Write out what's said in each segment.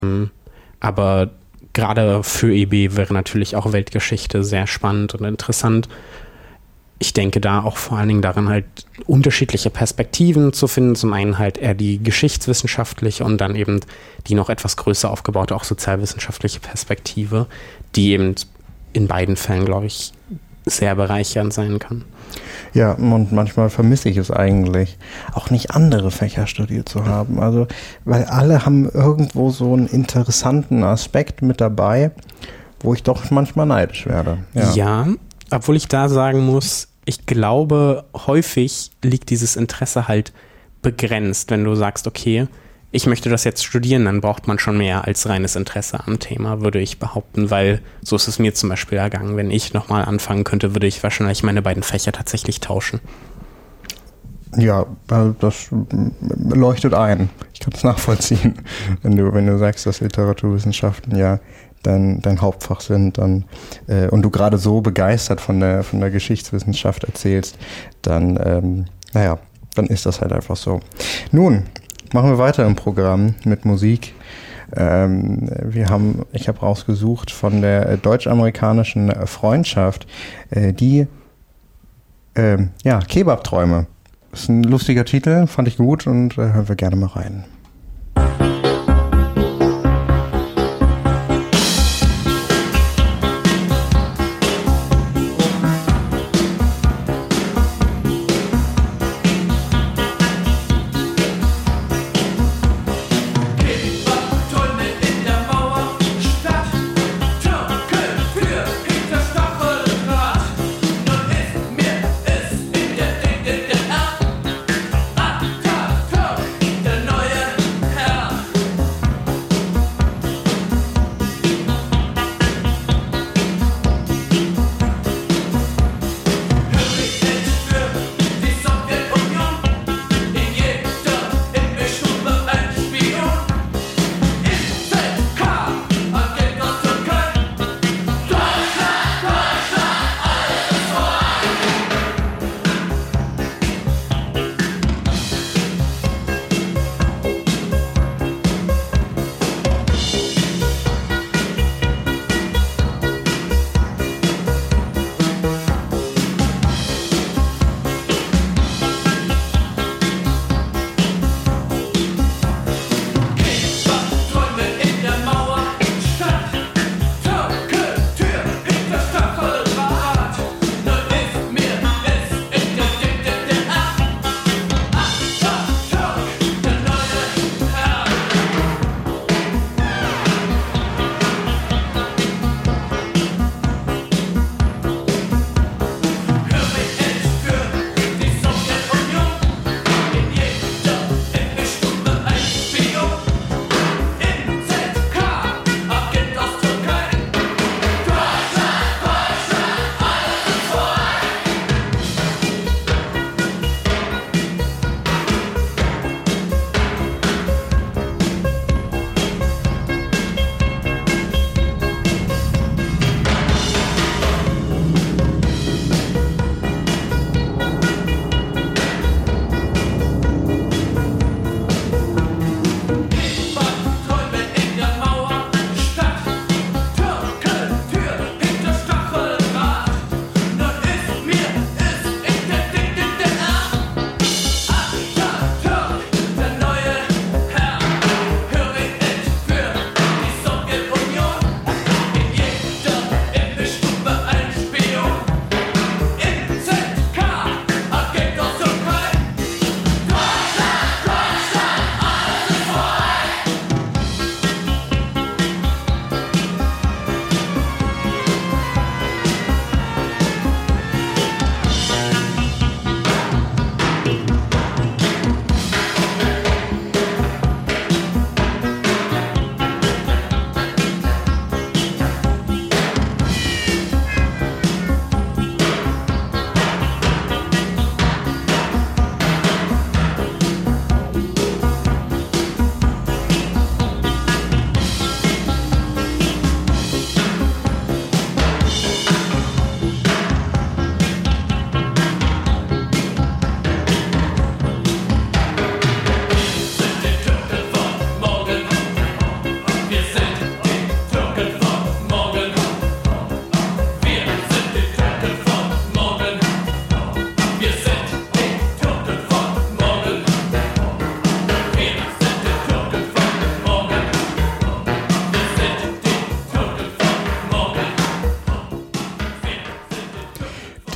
Aber gerade für EB wäre natürlich auch Weltgeschichte sehr spannend und interessant. Ich denke da auch vor allen Dingen daran, halt unterschiedliche Perspektiven zu finden. Zum einen halt eher die geschichtswissenschaftliche und dann eben die noch etwas größer aufgebaute, auch sozialwissenschaftliche Perspektive, die eben in beiden Fällen, glaube ich, sehr bereichernd sein kann. Ja, und manchmal vermisse ich es eigentlich, auch nicht andere Fächer studiert zu haben. Also, weil alle haben irgendwo so einen interessanten Aspekt mit dabei, wo ich doch manchmal neidisch werde. Ja, obwohl ich da sagen muss, ich glaube, häufig liegt dieses Interesse halt begrenzt, wenn du sagst, okay, ich möchte das jetzt studieren, dann braucht man schon mehr als reines Interesse am Thema, würde ich behaupten, weil so ist es mir zum Beispiel ergangen. Wenn ich nochmal anfangen könnte, würde ich wahrscheinlich meine beiden Fächer tatsächlich tauschen. Ja, das leuchtet ein. Ich kann es nachvollziehen. Wenn du sagst, dass Literaturwissenschaften ja dein Hauptfach sind, dann und du gerade so begeistert von der Geschichtswissenschaft erzählst, dann ist das halt einfach so. Nun, machen wir weiter im Programm mit Musik. Ich habe rausgesucht von der deutsch-amerikanischen Freundschaft die Kebab-Träume. Das ist ein lustiger Titel, fand ich gut und hören wir gerne mal rein. Der neue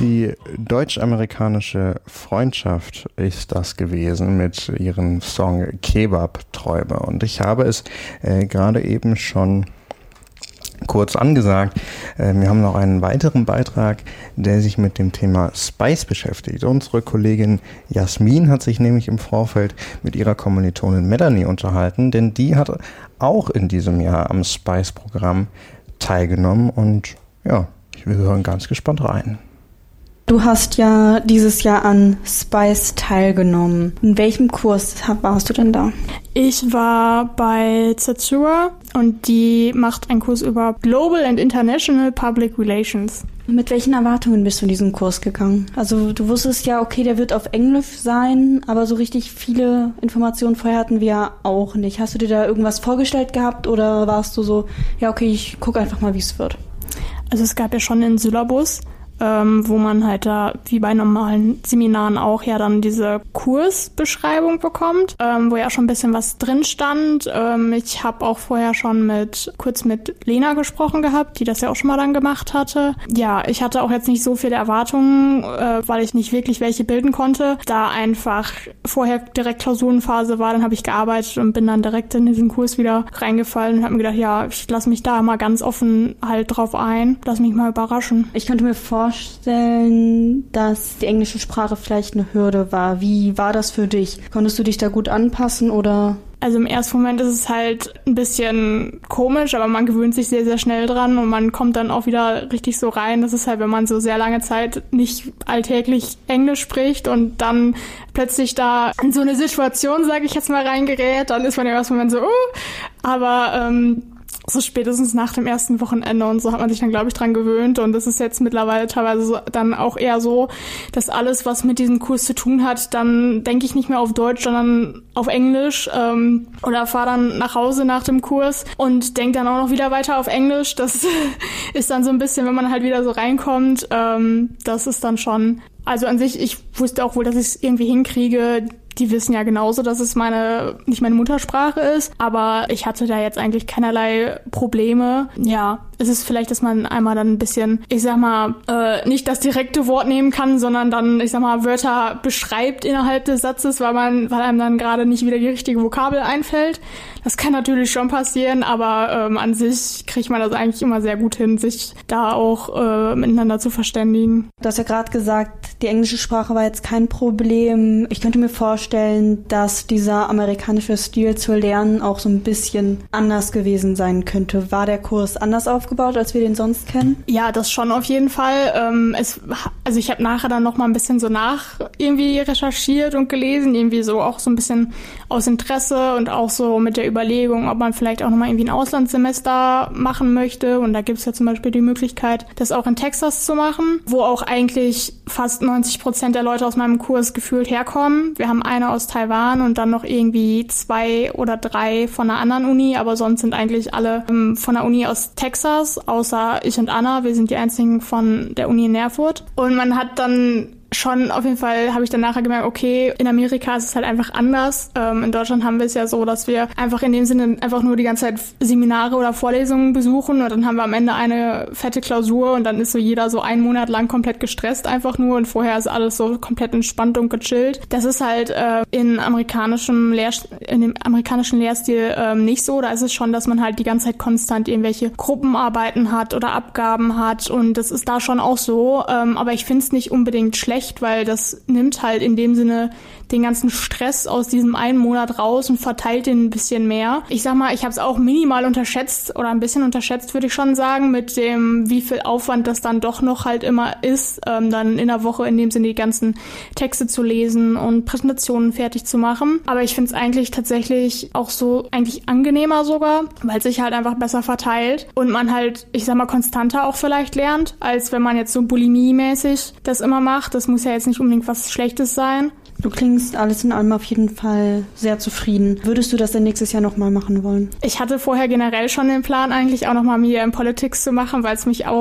Die deutsch-amerikanische Freundschaft ist das gewesen mit ihrem Song Kebab-Träume. Und ich habe es gerade eben schon kurz angesagt. Wir haben noch einen weiteren Beitrag, der sich mit dem Thema Spice beschäftigt. Unsere Kollegin Jasmin hat sich nämlich im Vorfeld mit ihrer Kommilitonin Melanie unterhalten, denn die hat auch in diesem Jahr am Spice-Programm teilgenommen und ja, wir hören ganz gespannt rein. Du hast ja dieses Jahr an Spice teilgenommen. In welchem Kurs warst du denn da? Ich war bei Zetsura und die macht einen Kurs über Global and International Public Relations. Mit welchen Erwartungen bist du in diesen Kurs gegangen? Also du wusstest ja, okay, der wird auf Englisch sein, aber so richtig viele Informationen vorher hatten wir ja auch nicht. Hast du dir da irgendwas vorgestellt gehabt oder warst du so, ja okay, ich gucke einfach mal, wie es wird? Also es gab ja schon einen Syllabus, wo man halt da, wie bei normalen Seminaren auch, ja dann diese Kursbeschreibung bekommt, wo ja schon ein bisschen was drin stand. Ich habe auch vorher schon kurz mit Lena gesprochen gehabt, die das ja auch schon mal dann gemacht hatte. Ja, ich hatte auch jetzt nicht so viele Erwartungen, weil ich nicht wirklich welche bilden konnte. Da einfach vorher direkt Klausurenphase war, dann habe ich gearbeitet und bin dann direkt in diesen Kurs wieder reingefallen und habe mir gedacht, ja, ich lasse mich da mal ganz offen halt drauf ein, lass mich mal überraschen. Ich könnte mir vorstellen, dass die englische Sprache vielleicht eine Hürde war. Wie war das für dich? Konntest du dich da gut anpassen oder? Also im ersten Moment ist es halt ein bisschen komisch, aber man gewöhnt sich sehr, sehr schnell dran und man kommt dann auch wieder richtig so rein. Das ist halt, wenn man so sehr lange Zeit nicht alltäglich Englisch spricht und dann plötzlich da in so eine Situation, sage ich jetzt mal, reingerät, dann ist man im ersten Moment so, aber so spätestens nach dem ersten Wochenende und so hat man sich dann, glaube ich, dran gewöhnt und das ist jetzt mittlerweile teilweise so, dann auch eher so, dass alles, was mit diesem Kurs zu tun hat, dann denke ich nicht mehr auf Deutsch, sondern auf Englisch oder fahre dann nach Hause nach dem Kurs und denke dann auch noch wieder weiter auf Englisch. Das ist dann so ein bisschen, wenn man halt wieder so reinkommt, das ist dann schon, also an sich, ich wusste auch wohl, dass ich es irgendwie hinkriege. Die wissen ja genauso, dass es nicht meine Muttersprache ist, aber ich hatte da jetzt eigentlich keinerlei Probleme. Ja, es ist vielleicht, dass man einmal dann ein bisschen, ich sag mal, nicht das direkte Wort nehmen kann, sondern dann, ich sag mal, Wörter beschreibt innerhalb des Satzes, weil einem dann gerade nicht wieder die richtige Vokabel einfällt. Das kann natürlich schon passieren, aber an sich kriegt man das eigentlich immer sehr gut hin, sich da auch miteinander zu verständigen. Du hast ja gerade gesagt, die englische Sprache war jetzt kein Problem. Ich könnte mir vorstellen, dass dieser amerikanische Stil zu lernen auch so ein bisschen anders gewesen sein könnte. War der Kurs anders aufgebaut, als wir den sonst kennen? Ja, das schon auf jeden Fall. Also ich habe nachher dann noch mal ein bisschen so irgendwie recherchiert und gelesen, irgendwie so auch so ein bisschen aus Interesse und auch so mit der Überlegung, ob man vielleicht auch noch mal irgendwie ein Auslandssemester machen möchte. Und da gibt es ja zum Beispiel die Möglichkeit, das auch in Texas zu machen, wo auch eigentlich fast 90% der Leute aus meinem Kurs gefühlt herkommen. Wir haben eine aus Taiwan und dann noch irgendwie 2 oder 3 von einer anderen Uni, aber sonst sind eigentlich alle von der Uni aus Texas, außer ich und Anna. Wir sind die einzigen von der Uni in Erfurt. Und man hat dann schon, auf jeden Fall habe ich dann nachher gemerkt, okay, in Amerika ist es halt einfach anders. In Deutschland haben wir es ja so, dass wir einfach in dem Sinne einfach nur die ganze Zeit Seminare oder Vorlesungen besuchen und dann haben wir am Ende eine fette Klausur und dann ist so jeder so 1 Monat lang komplett gestresst einfach nur und vorher ist alles so komplett entspannt und gechillt. Das ist halt in dem amerikanischen Lehrstil nicht so. Da ist es schon, dass man halt die ganze Zeit konstant irgendwelche Gruppenarbeiten hat oder Abgaben hat und das ist da schon auch so. Aber ich finde es nicht unbedingt schlecht, weil das nimmt halt in dem Sinne den ganzen Stress aus diesem 1 Monat raus und verteilt den ein bisschen mehr. Ich sag mal, ich habe es auch minimal unterschätzt oder ein bisschen unterschätzt, würde ich schon sagen, mit dem, wie viel Aufwand das dann doch noch halt immer ist, dann in der Woche in dem Sinne die ganzen Texte zu lesen und Präsentationen fertig zu machen. Aber ich finde es eigentlich tatsächlich auch so eigentlich angenehmer sogar, weil es sich halt einfach besser verteilt und man halt, ich sag mal, konstanter auch vielleicht lernt, als wenn man jetzt so bulimie-mäßig das immer macht. Das muss ja jetzt nicht unbedingt was Schlechtes sein. Du klingst alles in allem auf jeden Fall sehr zufrieden. Würdest du das denn nächstes Jahr nochmal machen wollen? Ich hatte vorher generell schon den Plan, eigentlich auch nochmal Media in Politics zu machen, weil es mich auch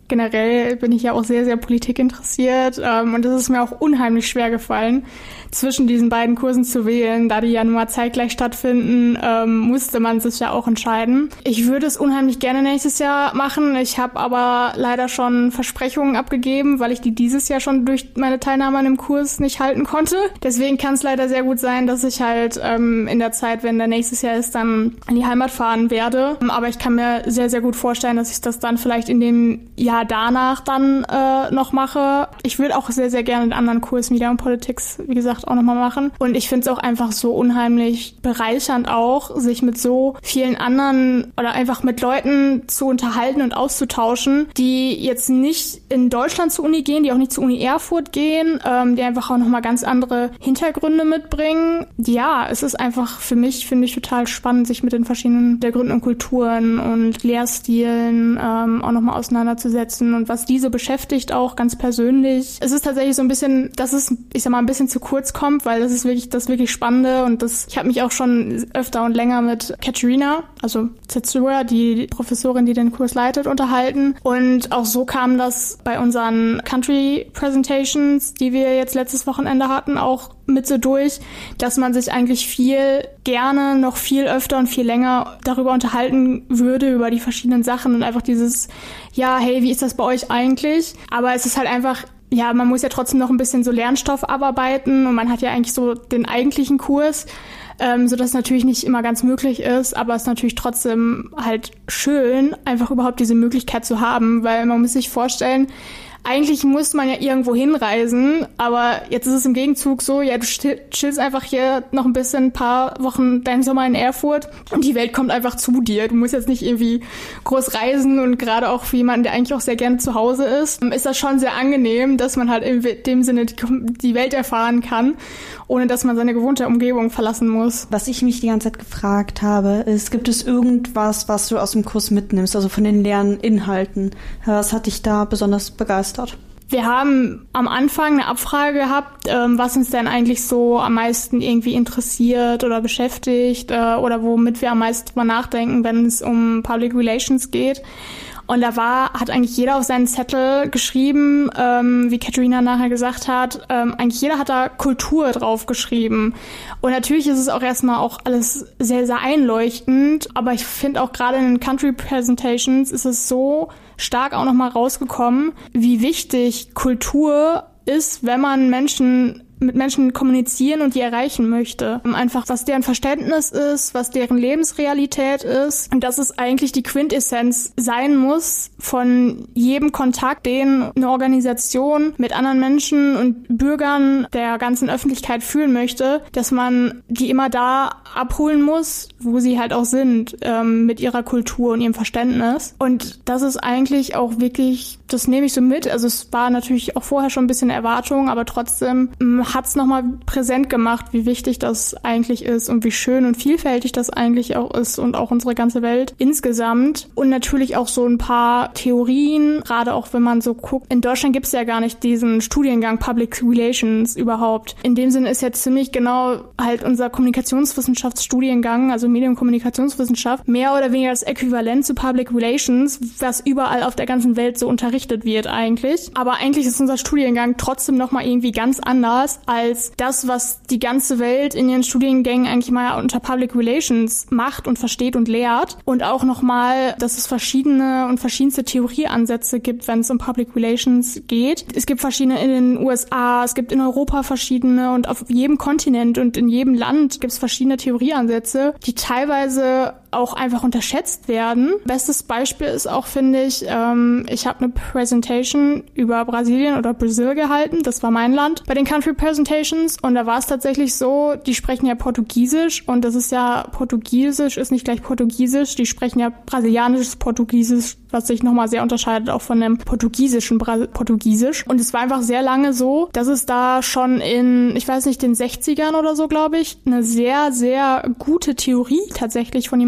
generell bin ich ja auch sehr, sehr Politik interessiert und es ist mir auch unheimlich schwer gefallen, zwischen diesen beiden Kursen zu wählen. Da die ja nun mal zeitgleich stattfinden, musste man sich ja auch entscheiden. Ich würde es unheimlich gerne nächstes Jahr machen. Ich habe aber leider schon Versprechungen abgegeben, weil ich die dieses Jahr schon durch meine Teilnahme an dem Kurs nicht halten konnte. Deswegen kann es leider sehr gut sein, dass ich halt in der Zeit, wenn der nächstes Jahr ist, dann in die Heimat fahren werde. Aber ich kann mir sehr, sehr gut vorstellen, dass ich das dann vielleicht in dem Jahr danach dann noch mache. Ich würde auch sehr, sehr gerne einen anderen Kurs Media und Politics, wie gesagt, auch nochmal machen. Und ich finde es auch einfach so unheimlich bereichernd auch, sich mit so vielen anderen oder einfach mit Leuten zu unterhalten und auszutauschen, die jetzt nicht in Deutschland zur Uni gehen, die auch nicht zur Uni Erfurt gehen, die einfach auch nochmal ganz andere Hintergründe mitbringen. Ja, es ist einfach für mich, finde ich, total spannend, sich mit den verschiedenen Hintergründen und Kulturen und Lehrstilen auch nochmal auseinanderzusetzen und was diese beschäftigt auch ganz persönlich. Es ist tatsächlich so ein bisschen, dass es, ich sag mal, ein bisschen zu kurz kommt, weil das ist wirklich Spannende und ich habe mich auch schon öfter und länger mit Katerina, also Zetsura, die Professorin, die den Kurs leitet, unterhalten und auch so kam das bei unseren Country Presentations, die wir jetzt letztes Wochenende hatten, auch mit so durch, dass man sich eigentlich viel gerne noch viel öfter und viel länger darüber unterhalten würde, über die verschiedenen Sachen und einfach dieses, ja, hey, wie ist das bei euch eigentlich? Aber es ist halt einfach, ja, man muss ja trotzdem noch ein bisschen so Lernstoff abarbeiten und man hat ja eigentlich so den eigentlichen Kurs, so dass es natürlich nicht immer ganz möglich ist, aber es ist natürlich trotzdem halt schön, einfach überhaupt diese Möglichkeit zu haben, weil man muss sich vorstellen, eigentlich muss man ja irgendwo hinreisen, aber jetzt ist es im Gegenzug so, ja, du chillst einfach hier noch ein paar Wochen deinen Sommer in Erfurt und die Welt kommt einfach zu dir. Du musst jetzt nicht irgendwie groß reisen und gerade auch für jemanden, der eigentlich auch sehr gerne zu Hause ist das schon sehr angenehm, dass man halt in dem Sinne die Welt erfahren kann, ohne dass man seine gewohnte Umgebung verlassen muss. Was ich mich die ganze Zeit gefragt habe, ist, gibt es irgendwas, was du aus dem Kurs mitnimmst, also von den Lerninhalten? Was hat dich da besonders begeistert? Wir haben am Anfang eine Abfrage gehabt, was uns denn eigentlich so am meisten irgendwie interessiert oder beschäftigt oder womit wir am meisten drüber nachdenken, wenn es um Public Relations geht. Und da hat eigentlich jeder auf seinen Zettel geschrieben, wie Katerina nachher gesagt hat, eigentlich jeder hat da Kultur drauf geschrieben. Und natürlich ist es auch erstmal auch alles sehr, sehr einleuchtend, aber ich finde auch gerade in den Country Presentations ist es so stark auch nochmal rausgekommen, wie wichtig Kultur ist, wenn man mit Menschen kommunizieren und die erreichen möchte. Einfach, was deren Verständnis ist, was deren Lebensrealität ist. Und dass es eigentlich die Quintessenz sein muss von jedem Kontakt, den eine Organisation mit anderen Menschen und Bürgern der ganzen Öffentlichkeit fühlen möchte, dass man die immer da abholen muss, wo sie halt auch sind, mit ihrer Kultur und ihrem Verständnis. Und das ist eigentlich auch wirklich, das nehme ich so mit. Also es war natürlich auch vorher schon ein bisschen Erwartung, aber trotzdem hat es nochmal präsent gemacht, wie wichtig das eigentlich ist und wie schön und vielfältig das eigentlich auch ist und auch unsere ganze Welt insgesamt. Und natürlich auch so ein paar Theorien, gerade auch wenn man so guckt. In Deutschland gibt es ja gar nicht diesen Studiengang Public Relations überhaupt. In dem Sinne ist jetzt ziemlich genau halt unser Kommunikationswissenschaftsstudiengang, also Medien- und Kommunikationswissenschaft, mehr oder weniger das Äquivalent zu Public Relations, was überall auf der ganzen Welt so unterrichtet wird eigentlich. Aber eigentlich ist unser Studiengang trotzdem nochmal irgendwie ganz anders als das, was die ganze Welt in ihren Studiengängen eigentlich mal unter Public Relations macht und versteht und lehrt. Und auch nochmal, dass es verschiedenste Theorieansätze gibt, wenn es um Public Relations geht. Es gibt verschiedene in den USA, es gibt in Europa verschiedene und auf jedem Kontinent und in jedem Land gibt es verschiedene Theorieansätze, die teilweise auch einfach unterschätzt werden. Bestes Beispiel ist auch, finde ich, ich habe eine Präsentation über Brasilien oder Brasil gehalten, das war mein Land, bei den Country Presentations und da war es tatsächlich so, die sprechen ja Portugiesisch und das ist ja, Portugiesisch ist nicht gleich Portugiesisch, die sprechen ja brasilianisches Portugiesisch, was sich nochmal sehr unterscheidet auch von dem portugiesischen Portugiesisch. Und es war einfach sehr lange so, dass es da schon in, ich weiß nicht, den 60ern oder so, glaube ich, eine sehr, sehr gute Theorie tatsächlich von jemandem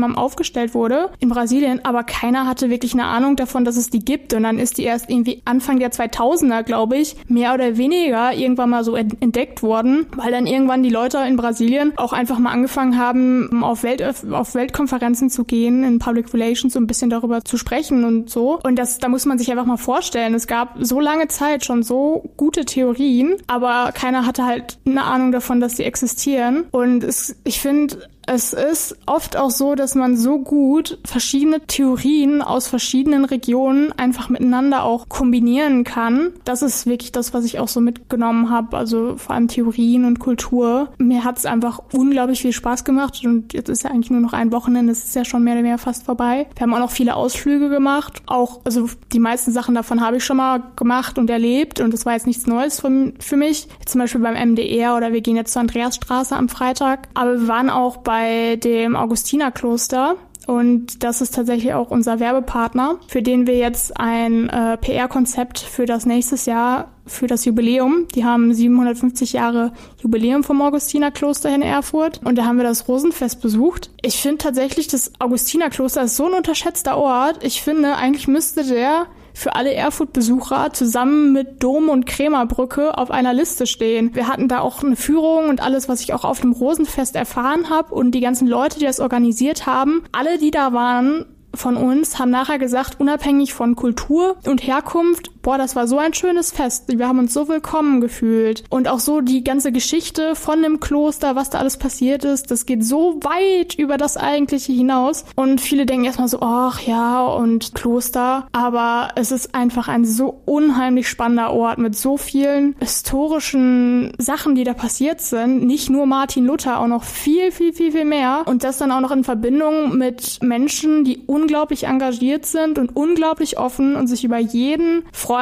Imam aufgestellt wurde in Brasilien, aber keiner hatte wirklich eine Ahnung davon, dass es die gibt. Und dann ist die erst irgendwie Anfang der 2000er, glaube ich, mehr oder weniger irgendwann mal so entdeckt worden, weil dann irgendwann die Leute in Brasilien auch einfach mal angefangen haben, auf Weltkonferenzen zu gehen, in Public Relations, so ein bisschen darüber zu sprechen und so. Und da muss man sich einfach mal vorstellen, es gab so lange Zeit schon so gute Theorien, aber keiner hatte halt eine Ahnung davon, dass sie existieren. Und ich finde, es ist oft auch so, dass man so gut verschiedene Theorien aus verschiedenen Regionen einfach miteinander auch kombinieren kann. Das ist wirklich das, was ich auch so mitgenommen habe, also vor allem Theorien und Kultur. Mir hat es einfach unglaublich viel Spaß gemacht und jetzt ist ja eigentlich nur noch ein Wochenende, es ist ja schon mehr oder weniger fast vorbei. Wir haben auch noch viele Ausflüge gemacht, also die meisten Sachen davon habe ich schon mal gemacht und erlebt und das war jetzt nichts Neues für mich. Zum Beispiel beim MDR oder wir gehen jetzt zur Andreasstraße am Freitag, aber wir waren auch bei dem Augustinerkloster und das ist tatsächlich auch unser Werbepartner, für den wir jetzt ein PR-Konzept für das nächstes Jahr, für das Jubiläum, die haben 750 Jahre Jubiläum vom Augustinerkloster in Erfurt und da haben wir das Rosenfest besucht. Ich finde tatsächlich, das Augustinerkloster ist so ein unterschätzter Ort. Ich finde, eigentlich müsste der für alle Erfurt-Besucher zusammen mit Dom und Krämerbrücke auf einer Liste stehen. Wir hatten da auch eine Führung und alles, was ich auch auf dem Rosenfest erfahren habe und die ganzen Leute, die das organisiert haben, alle, die da waren von uns, haben nachher gesagt, unabhängig von Kultur und Herkunft, boah, das war so ein schönes Fest. Wir haben uns so willkommen gefühlt. Und auch so die ganze Geschichte von dem Kloster, was da alles passiert ist, das geht so weit über das Eigentliche hinaus. Und viele denken erstmal so, ach ja, und Kloster. Aber es ist einfach ein so unheimlich spannender Ort mit so vielen historischen Sachen, die da passiert sind. Nicht nur Martin Luther, auch noch viel, viel, viel, viel mehr. Und das dann auch noch in Verbindung mit Menschen, die unglaublich engagiert sind und unglaublich offen und sich über jeden freuen,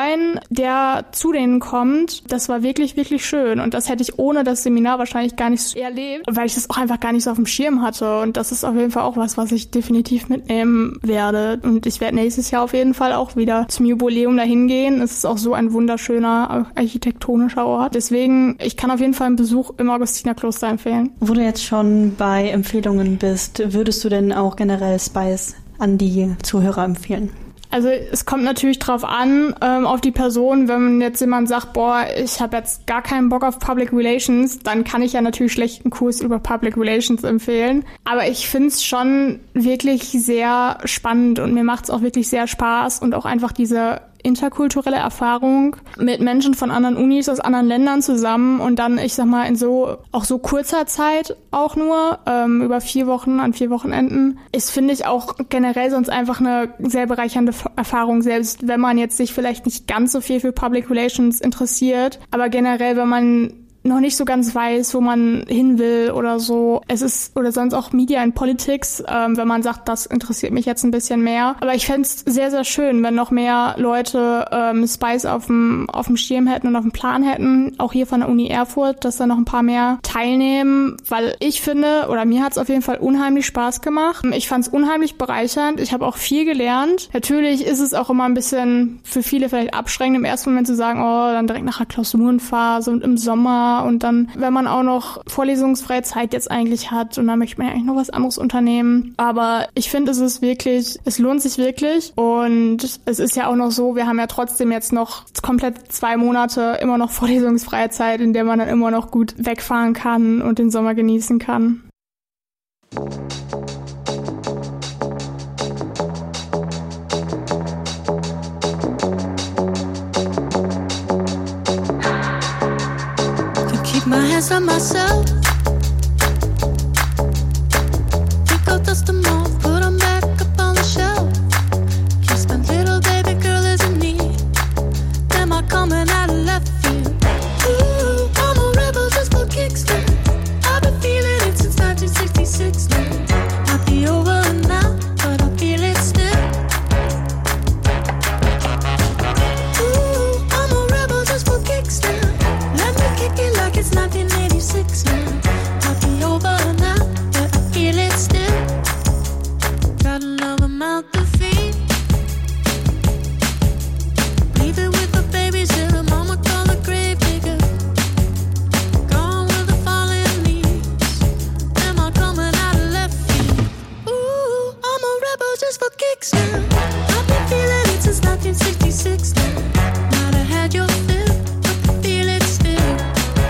der zu denen kommt. Das war wirklich, wirklich schön. Und das hätte ich ohne das Seminar wahrscheinlich gar nicht so erlebt, weil ich das auch einfach gar nicht so auf dem Schirm hatte. Und das ist auf jeden Fall auch was ich definitiv mitnehmen werde. Und ich werde nächstes Jahr auf jeden Fall auch wieder zum Jubiläum dahin gehen. Es ist auch so ein wunderschöner architektonischer Ort. Deswegen, ich kann auf jeden Fall einen Besuch im Augustinerkloster empfehlen. Wo du jetzt schon bei Empfehlungen bist, würdest du denn auch generell Spice an die Zuhörer empfehlen? Also es kommt natürlich drauf an, auf die Person. Wenn jetzt jemand sagt, boah, ich habe jetzt gar keinen Bock auf Public Relations, dann kann ich ja natürlich schlecht einen Kurs über Public Relations empfehlen. Aber ich finde es schon wirklich sehr spannend und mir macht es auch wirklich sehr Spaß und auch einfach diese interkulturelle Erfahrung mit Menschen von anderen Unis aus anderen Ländern zusammen und dann, ich sag mal, in so kurzer Zeit auch nur, über 4 Wochen, an 4 Wochenenden, ist, finde ich, auch generell sonst einfach eine sehr bereichernde Erfahrung, selbst wenn man jetzt sich vielleicht nicht ganz so viel für Public Relations interessiert, aber generell, wenn man noch nicht so ganz weiß, wo man hin will oder so. Es ist, oder sonst auch Media and Politics, wenn man sagt, das interessiert mich jetzt ein bisschen mehr. Aber ich fände es sehr, sehr schön, wenn noch mehr Leute Spice auf dem Schirm hätten und auf dem Plan hätten, auch hier von der Uni Erfurt, dass da noch ein paar mehr teilnehmen, weil ich finde, oder mir hat es auf jeden Fall unheimlich Spaß gemacht. Ich fand es unheimlich bereichernd. Ich habe auch viel gelernt. Natürlich ist es auch immer ein bisschen für viele vielleicht abschreckend im ersten Moment zu sagen, oh, dann direkt nach der Klausurenphase und im Sommer und dann, wenn man auch noch vorlesungsfreie Zeit jetzt eigentlich hat und dann möchte man ja eigentlich noch was anderes unternehmen. Aber ich finde, es lohnt sich wirklich und es ist ja auch noch so, wir haben ja trotzdem jetzt noch komplett 2 Monate immer noch vorlesungsfreie Zeit, in der man dann immer noch gut wegfahren kann und den Sommer genießen kann. My hands on myself. Think I'll dust them off, put them back up on the shelf. Guess my little baby girl is in need. Am I coming out of left field? Ooh, I'm a rebel just for kicks now. I've been feeling it since 1966 now. Might be over now, but I feel it still. Ooh, I'm a rebel just for kicks now. Let me kick it like it's 1986 now. Might be over now, but I feel it still. Got another mouth to feed. Leave it with the babysitter, mama call the grave digger. Gone with the fallen leaves. Am I coming out of left field? Ooh, kicks now. I've been feeling it since 1966 now. Might have had your fill, but I feel it still.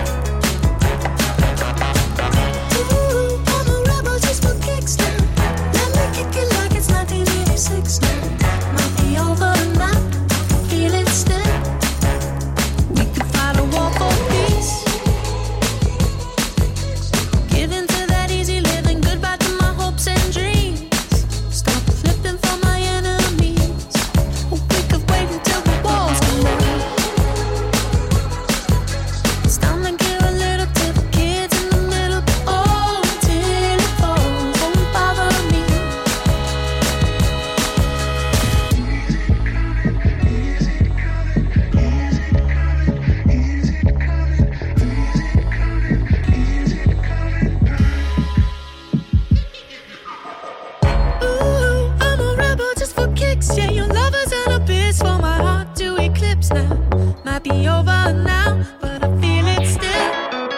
Ooh, I'm a rebel just for kicks now. Let me kick it like it's 1986 now. Might be over now, I feel it still. We could fight a war for peace. Give in to that easy living, goodbye to my hopes and dreams. Stop flipping for my enemies. Oh, we could wait until the walls come down. It's time to give a little to the kids in the middle. Oh, till it falls, won't bother me. Ooh, I'm a rebel just for kicks. Yeah, your lover's an abyss for my heart to eclipse now. Might be over now, but I feel it still.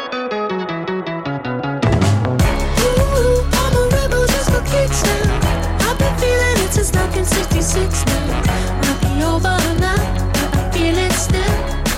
Ooh, I'm a rebel just for kicks now. I've been feeling it since 1966 now. Might be over now, but I feel it still.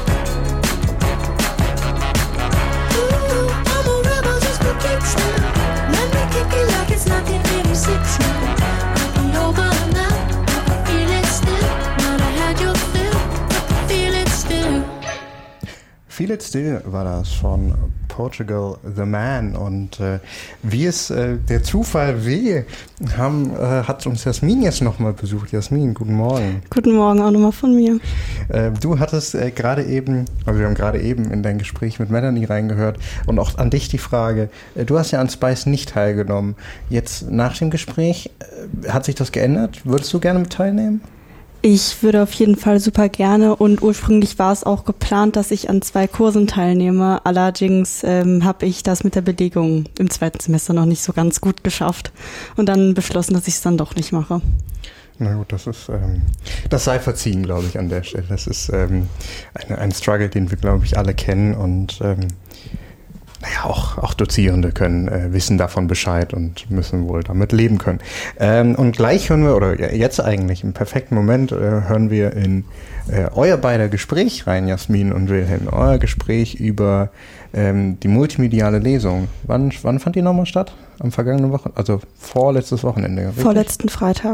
Ooh, I'm a rebel just for kicks now. Let me kick it like it's 1986 now. Might be over now, but I feel it still. Might have had your fill, but I feel it still. Feel It Still war das von Portugal The Man und wie es der Zufall will, hat uns Jasmin jetzt nochmal besucht. Jasmin, guten Morgen. Guten Morgen auch nochmal von mir. Du hattest gerade eben, also wir haben gerade eben in dein Gespräch mit Melanie reingehört und auch an dich die Frage, du hast ja an Spice nicht teilgenommen. Jetzt nach dem Gespräch, hat sich das geändert? Würdest du gerne mit teilnehmen? Ich würde auf jeden Fall super gerne und ursprünglich war es auch geplant, dass ich an 2 Kursen teilnehme. Allerdings habe ich das mit der Belegung im 2. Semester noch nicht so ganz gut geschafft und dann beschlossen, dass ich es dann doch nicht mache. Na gut, das sei verziehen, glaube ich, an der Stelle. Das ist ein Struggle, den wir, glaube ich, alle kennen und naja, auch Dozierende wissen davon Bescheid und müssen wohl damit leben können. Und gleich hören wir, oder jetzt eigentlich im perfekten Moment, hören wir in euer beider Gespräch rein, Jasmin und Wilhelm. Euer Gespräch über die multimediale Lesung. Wann fand die nochmal statt? Am vergangenen Wochenende? Also vorletztes Wochenende, richtig? Vorletzten Freitag.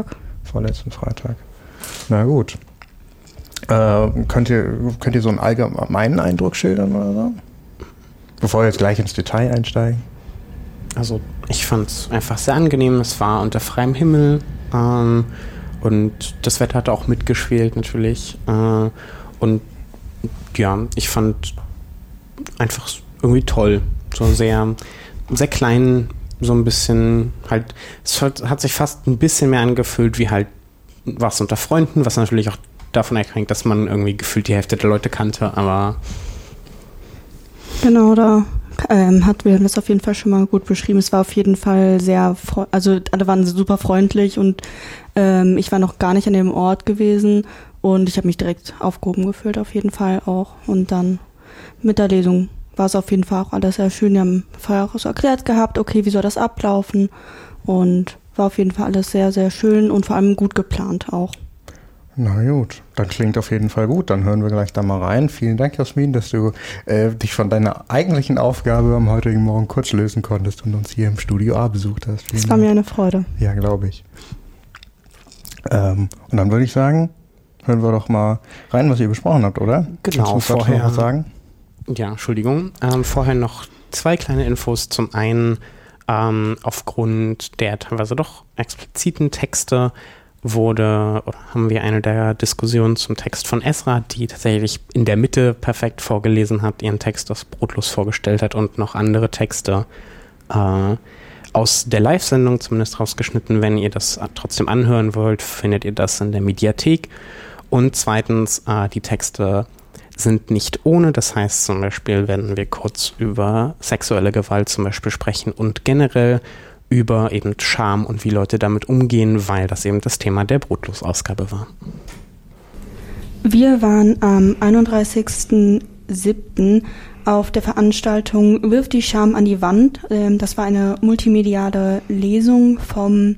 Na gut. Könnt ihr so einen allgemeinen Eindruck schildern oder so? Bevor wir jetzt gleich ins Detail einsteigen. Also ich fand es einfach sehr angenehm. Es war unter freiem Himmel und das Wetter hat auch mitgespielt natürlich. Und ja, ich fand einfach irgendwie toll. So sehr, sehr klein, so ein bisschen halt, es hat sich fast ein bisschen mehr angefühlt wie halt was unter Freunden, was natürlich auch davon erkrankt, dass man irgendwie gefühlt die Hälfte der Leute kannte, aber Genau, da hat Wilhelm das auf jeden Fall schon mal gut beschrieben. Es war auf jeden Fall also alle waren super freundlich und ich war noch gar nicht an dem Ort gewesen und ich habe mich direkt aufgehoben gefühlt, auf jeden Fall auch. Und dann mit der Lesung war es auf jeden Fall auch alles sehr schön. Die haben vorher auch so erklärt gehabt, okay, wie soll das ablaufen, und war auf jeden Fall alles sehr, sehr schön und vor allem gut geplant auch. Na gut, dann klingt auf jeden Fall gut. Dann hören wir gleich da mal rein. Vielen Dank, Jasmin, dass du dich von deiner eigentlichen Aufgabe am heutigen Morgen kurz lösen konntest und uns hier im Studio A besucht hast. Es war mir eine Freude. Ja, glaube ich. Und dann würde ich sagen, hören wir doch mal rein, was ihr besprochen habt, oder? Genau, vorher noch was sagen? Ja, Entschuldigung. Vorher noch 2 kleine Infos. Zum einen, aufgrund der teilweise doch expliziten Texte haben wir eine der Diskussionen zum Text von Esra, die tatsächlich in der Mitte perfekt vorgelesen hat, ihren Text aus Brotlos vorgestellt hat und noch andere Texte aus der Live-Sendung zumindest rausgeschnitten. Wenn ihr das trotzdem anhören wollt, findet ihr das in der Mediathek. Und zweitens, die Texte sind nicht ohne, das heißt zum Beispiel werden wir kurz über sexuelle Gewalt zum Beispiel sprechen und generell über eben Scham und wie Leute damit umgehen, weil das eben das Thema der Brotlos-Ausgabe war. Wir waren am 31.07. auf der Veranstaltung Wirf die Scham an die Wand. Das war eine multimediale Lesung vom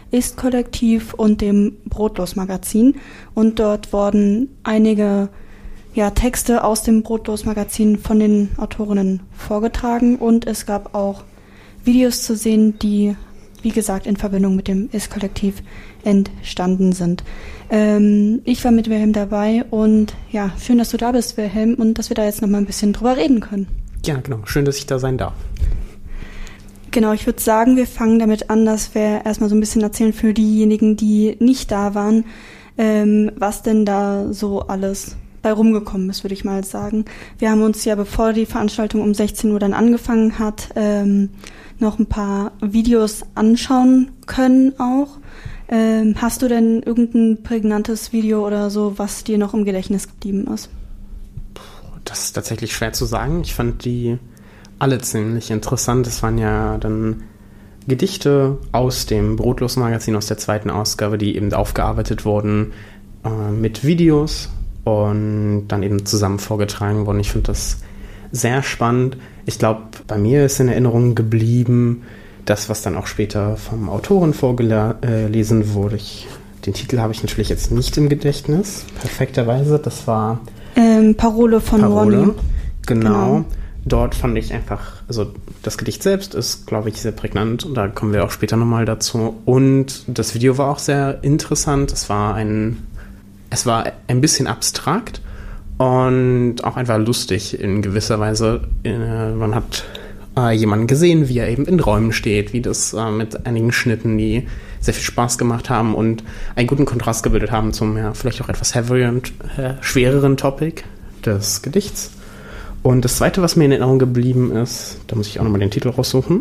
Ist-Kollektiv und dem Brotlos-Magazin. Und dort wurden einige Texte aus dem Brotlos-Magazin von den Autorinnen vorgetragen. Und es gab auch Videos zu sehen, die, wie gesagt, in Verbindung mit dem Ist-Kollektiv entstanden sind. Ich war mit Wilhelm dabei und ja, schön, dass du da bist, Wilhelm, und dass wir da jetzt noch mal ein bisschen drüber reden können. Ja, genau. Schön, dass ich da sein darf. Genau, ich würde sagen, wir fangen damit an, dass wir erstmal so ein bisschen erzählen für diejenigen, die nicht da waren, was denn da so alles bei rumgekommen ist, würde ich mal sagen. Wir haben uns ja, bevor die Veranstaltung um 16 Uhr dann angefangen hat, noch ein paar Videos anschauen können auch. Hast du denn irgendein prägnantes Video oder so, was dir noch im Gedächtnis geblieben ist? Das ist tatsächlich schwer zu sagen. Ich fand die alle ziemlich interessant. Es waren ja dann Gedichte aus dem Brotlos-Magazin, aus der 2. Ausgabe, die eben aufgearbeitet wurden mit Videos und dann eben zusammen vorgetragen wurden. Ich finde das sehr spannend. Ich glaube, bei mir ist in Erinnerung geblieben, das, was dann auch später vom Autoren vorgelesen wurde. Den Titel habe ich natürlich jetzt nicht im Gedächtnis, perfekterweise. Das war Parole von Ronny. Genau. Dort fand ich einfach, also das Gedicht selbst ist, glaube ich, sehr prägnant und da kommen wir auch später nochmal dazu. Und das Video war auch sehr interessant. Es war ein bisschen abstrakt und auch einfach lustig in gewisser Weise. Man hat jemanden gesehen, wie er eben in Räumen steht, wie das mit einigen Schnitten, die sehr viel Spaß gemacht haben und einen guten Kontrast gebildet haben zum vielleicht auch etwas heavier und schwereren Topic des Gedichts. Und das Zweite, was mir in Erinnerung geblieben ist, da muss ich auch nochmal den Titel raussuchen.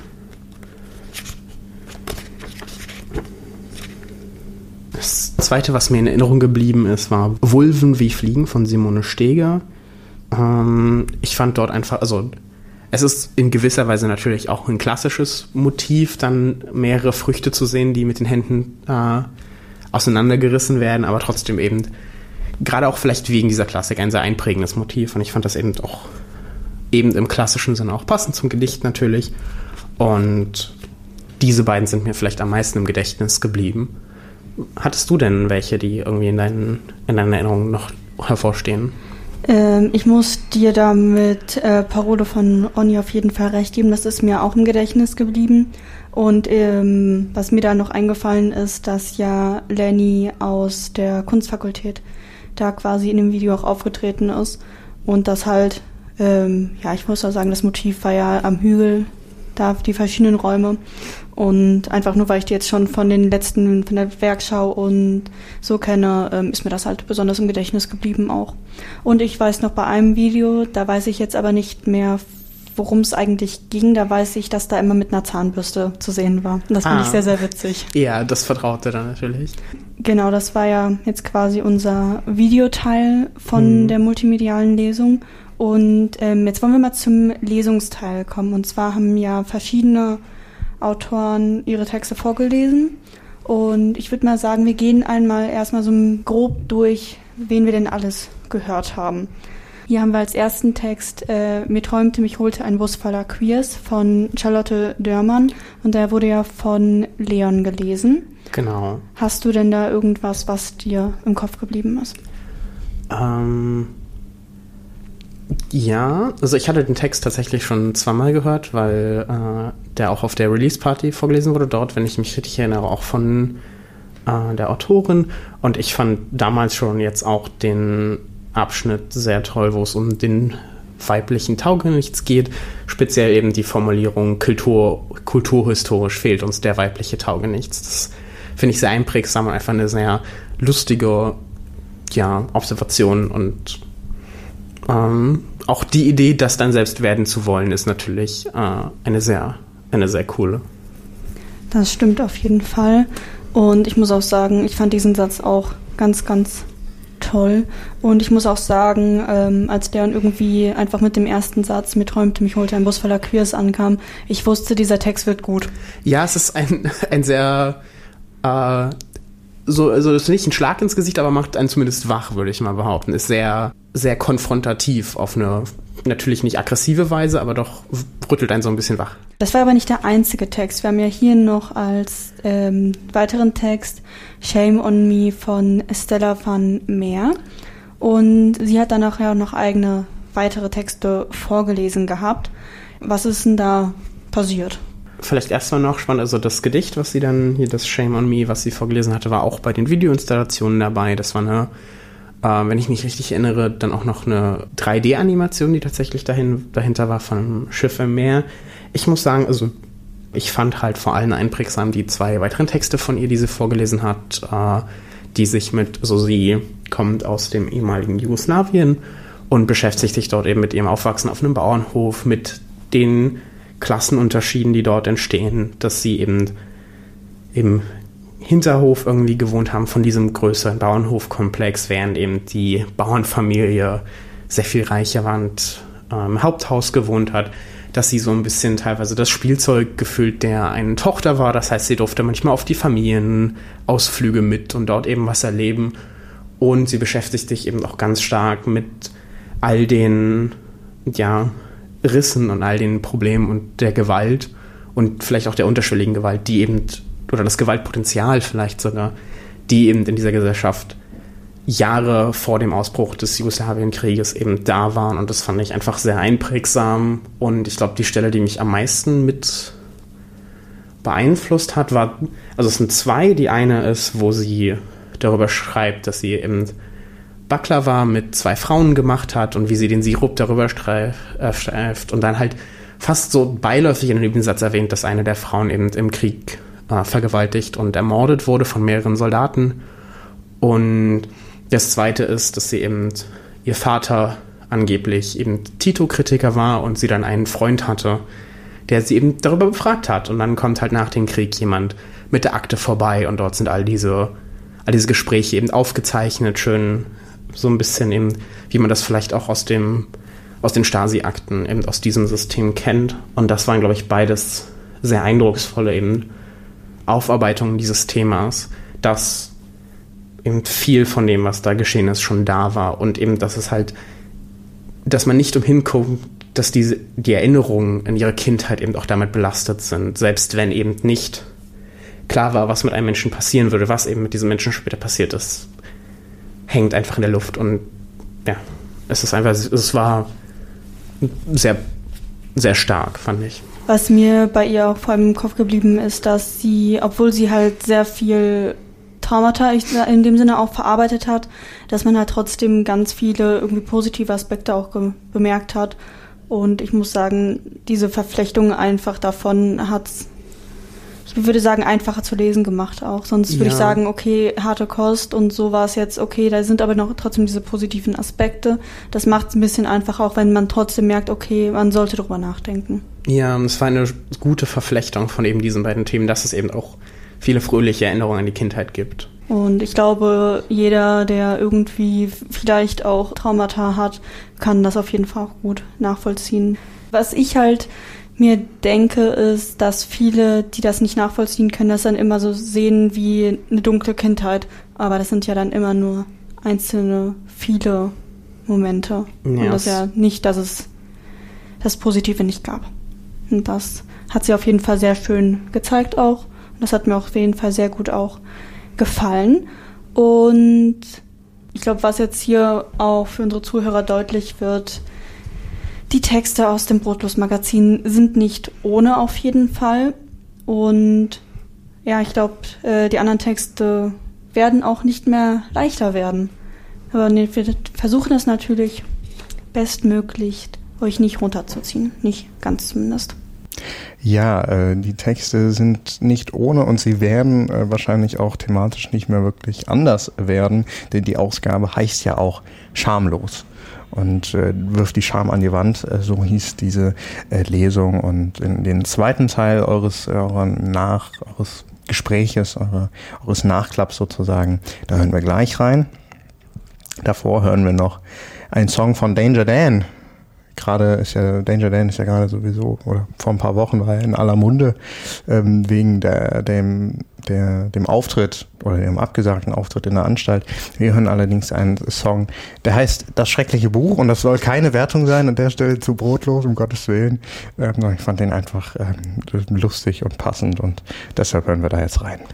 Das Zweite, was mir in Erinnerung geblieben ist, war Vulven wie Fliegen von Simone Steger. Ich fand dort einfach, also es ist in gewisser Weise natürlich auch ein klassisches Motiv, dann mehrere Früchte zu sehen, die mit den Händen auseinandergerissen werden, aber trotzdem eben, gerade auch vielleicht wegen dieser Klassik, ein sehr einprägendes Motiv. Und ich fand das eben auch eben im klassischen Sinne auch passend zum Gedicht natürlich. Und diese beiden sind mir vielleicht am meisten im Gedächtnis geblieben. Hattest du denn welche, die irgendwie in deinen Erinnerungen noch hervorstehen? Ich muss dir da mit Parole von Ronny auf jeden Fall recht geben. Das ist mir auch im Gedächtnis geblieben. Und was mir da noch eingefallen ist, dass ja Lenny aus der Kunstfakultät da quasi in dem Video auch aufgetreten ist. Und das halt, ich muss auch sagen, das Motiv war ja am Hügel, da die verschiedenen Räume. Und einfach nur, weil ich die jetzt schon von der Werkschau und so kenne, ist mir das halt besonders im Gedächtnis geblieben auch. Und ich weiß noch bei einem Video, da weiß ich jetzt aber nicht mehr, worum es eigentlich ging. Da weiß ich, dass da immer mit einer Zahnbürste zu sehen war. Und das fand ich sehr, sehr witzig. Ja, das vertraute dann natürlich. Genau, das war ja jetzt quasi unser Videoteil von der multimedialen Lesung. Und jetzt wollen wir mal zum Lesungsteil kommen. Und zwar haben ja verschiedene Autoren ihre Texte vorgelesen. Und ich würde mal sagen, wir gehen einmal erstmal so grob durch, wen wir denn alles gehört haben. Hier haben wir als ersten Text Mir träumte, mich holte ein Bus voller Queers von Charlotte Dörmann. Und der wurde ja von Leon gelesen. Genau. Hast du denn da irgendwas, was dir im Kopf geblieben ist? Ja, also ich hatte den Text tatsächlich schon zweimal gehört, weil der auch auf der Release-Party vorgelesen wurde. Dort, wenn ich mich richtig erinnere, auch von der Autorin. Und ich fand damals schon jetzt auch den Abschnitt sehr toll, wo es um den weiblichen Taugenichts geht. Speziell eben die Formulierung kulturhistorisch fehlt uns der weibliche Taugenichts. Das finde ich sehr einprägsam und einfach eine sehr lustige Observation. Und auch die Idee, das dann selbst werden zu wollen, ist natürlich eine sehr coole. Das stimmt auf jeden Fall. Und ich muss auch sagen, ich fand diesen Satz auch ganz, ganz toll. Und ich muss auch sagen, als der irgendwie einfach mit dem ersten Satz, mir träumte, mich holte ein Bus voller Queers ankam, ich wusste, dieser Text wird gut. Ja, es ist ein sehr so, also das ist nicht ein Schlag ins Gesicht, aber macht einen zumindest wach, würde ich mal behaupten. Ist sehr, sehr konfrontativ auf eine natürlich nicht aggressive Weise, aber doch rüttelt einen so ein bisschen wach. Das war aber nicht der einzige Text. Wir haben ja hier noch als weiteren Text Shame on Me von Stella van Meer. Und sie hat danach ja noch eigene weitere Texte vorgelesen gehabt. Was ist denn da passiert? Vielleicht erstmal noch spannend, also das Gedicht, was sie dann, hier das Shame on Me, was sie vorgelesen hatte, war auch bei den Videoinstallationen dabei. Das war eine, wenn ich mich richtig erinnere, dann auch noch eine 3D-Animation, die tatsächlich dahinter war von einem Schiff im Meer. Ich muss sagen, also ich fand halt vor allem einprägsam die 2 weiteren Texte von ihr, die sie vorgelesen hat, die sich mit, also sie kommt aus dem ehemaligen Jugoslawien und beschäftigt sich dort eben mit ihrem Aufwachsen auf einem Bauernhof, mit den Klassenunterschieden, die dort entstehen, dass sie eben im Hinterhof irgendwie gewohnt haben von diesem größeren Bauernhofkomplex, während eben die Bauernfamilie sehr viel reicher war und im Haupthaus gewohnt hat, dass sie so ein bisschen teilweise das Spielzeug gefüllt der einen Tochter war. Das heißt, sie durfte manchmal auf die Familienausflüge mit und dort eben was erleben. Und sie beschäftigt sich eben auch ganz stark mit all den, ja, Rissen und all den Problemen und der Gewalt und vielleicht auch der unterschwelligen Gewalt, die eben, oder das Gewaltpotenzial vielleicht sogar, die eben in dieser Gesellschaft Jahre vor dem Ausbruch des Jugoslawienkrieges eben da waren. Und das fand ich einfach sehr einprägsam. Und ich glaube, die Stelle, die mich am meisten mit beeinflusst hat, war, also es sind 2. Die eine ist, wo sie darüber schreibt, dass sie eben Baklava mit 2 Frauen gemacht hat und wie sie den Sirup darüber streift und dann halt fast so beiläufig in den Nebensatz erwähnt, dass eine der Frauen eben im Krieg vergewaltigt und ermordet wurde von mehreren Soldaten. Und das Zweite ist, dass sie eben, ihr Vater angeblich eben Tito-Kritiker war und sie dann einen Freund hatte, der sie eben darüber befragt hat. Und dann kommt halt nach dem Krieg jemand mit der Akte vorbei und dort sind all diese Gespräche eben aufgezeichnet, schön so ein bisschen eben, wie man das vielleicht auch aus den Stasi-Akten eben aus diesem System kennt. Und das waren, glaube ich, beides sehr eindrucksvolle eben Aufarbeitungen dieses Themas, dass eben viel von dem, was da geschehen ist, schon da war und eben, dass es halt, dass man nicht umhin guckt, dass die Erinnerungen in ihrer Kindheit eben auch damit belastet sind, selbst wenn eben nicht klar war, was mit einem Menschen passieren würde, was eben mit diesem Menschen später passiert ist, hängt einfach in der Luft und ja, es war sehr, sehr stark, fand ich. Was mir bei ihr auch vor allem im Kopf geblieben ist, dass sie, obwohl sie halt sehr viel Traumata in dem Sinne auch verarbeitet hat, dass man halt trotzdem ganz viele irgendwie positive Aspekte auch bemerkt hat. Und ich muss sagen, diese Verflechtung einfach davon hat's, ich würde sagen, einfacher zu lesen gemacht auch. Sonst würde ich sagen, okay, harte Kost und so war es jetzt, okay, da sind aber noch trotzdem diese positiven Aspekte. Das macht es ein bisschen einfacher, auch wenn man trotzdem merkt, okay, man sollte drüber nachdenken. Ja, und es war eine gute Verflechtung von eben diesen beiden Themen, dass es eben auch viele fröhliche Erinnerungen an die Kindheit gibt. Und ich glaube, jeder, der irgendwie vielleicht auch Traumata hat, kann das auf jeden Fall auch gut nachvollziehen. Was ich halt mir denke, ist, dass viele, die das nicht nachvollziehen können, das dann immer so sehen wie eine dunkle Kindheit. Aber das sind ja dann immer nur einzelne, viele Momente. Ja, und das ist ja nicht, dass es das Positive nicht gab. Und das hat sie auf jeden Fall sehr schön gezeigt auch. Und das hat mir auf jeden Fall sehr gut auch gefallen. Und ich glaube, was jetzt hier auch für unsere Zuhörer deutlich wird, die Texte aus dem Brotlos-Magazin sind nicht ohne auf jeden Fall. Und ja, ich glaube, die anderen Texte werden auch nicht mehr leichter werden. Aber wir versuchen es natürlich bestmöglich, euch nicht runterzuziehen. Nicht ganz zumindest. Ja, die Texte sind nicht ohne und sie werden wahrscheinlich auch thematisch nicht mehr wirklich anders werden, denn die Ausgabe heißt ja auch Schamlos und wirft die Scham an die Wand, so hieß diese Lesung. Und in den zweiten Teil eures Gespräches, eures Nachklapps sozusagen, da hören wir gleich rein. Davor hören wir noch einen Song von Danger Dan. gerade ist ja Danger Dan ist ja gerade sowieso, oder vor ein paar Wochen war er in aller Munde, wegen dem Auftritt oder dem abgesagten Auftritt in der Anstalt. Wir hören allerdings einen Song, der heißt Das schreckliche Buch, und das soll keine Wertung sein an der Stelle zu Brotlos, um Gottes Willen. Ich fand den einfach lustig und passend, und deshalb hören wir da jetzt rein.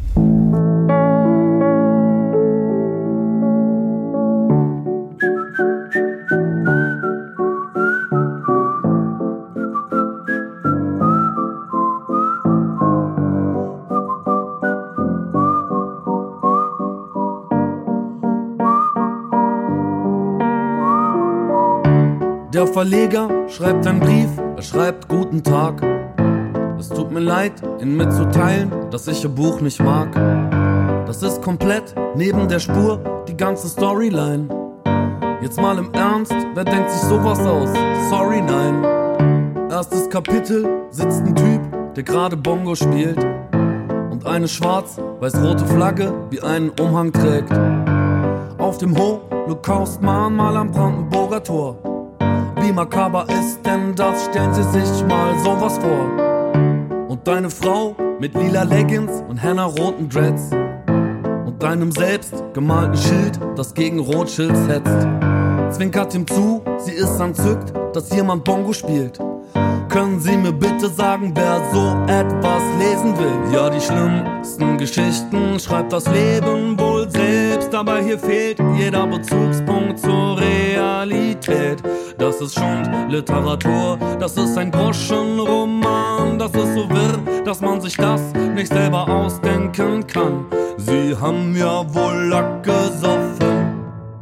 Der Verleger schreibt einen Brief, er schreibt Guten Tag. Es tut mir leid, Ihnen mitzuteilen, dass ich Ihr Buch nicht mag. Das ist komplett neben der Spur, die ganze Storyline. Jetzt mal im Ernst, wer denkt sich sowas aus? Sorry, nein. Erstes Kapitel, sitzt ein Typ, der gerade Bongo spielt und eine schwarz-weiß-rote Flagge wie einen Umhang trägt. Auf dem Holocaust-Mahnmal am Brandenburger Tor. Wie makaber ist denn das? Stellen Sie sich mal sowas vor. Und deine Frau mit lila Leggings und henna-roten Dreads und deinem selbst gemalten Schild, das gegen Rothschilds hetzt. Zwinkert ihm zu, sie ist entzückt, dass jemand Bongo spielt. Können Sie mir bitte sagen, wer so etwas lesen will? Ja, die schlimmsten Geschichten schreibt das Leben wohl selbst, aber hier fehlt jeder Bezugspunkt zur Realität. Das ist Schundliteratur, das ist ein Groschenroman, das ist so wirr, dass man sich das nicht selber ausdenken kann. Sie haben ja wohl Lack gesoffen.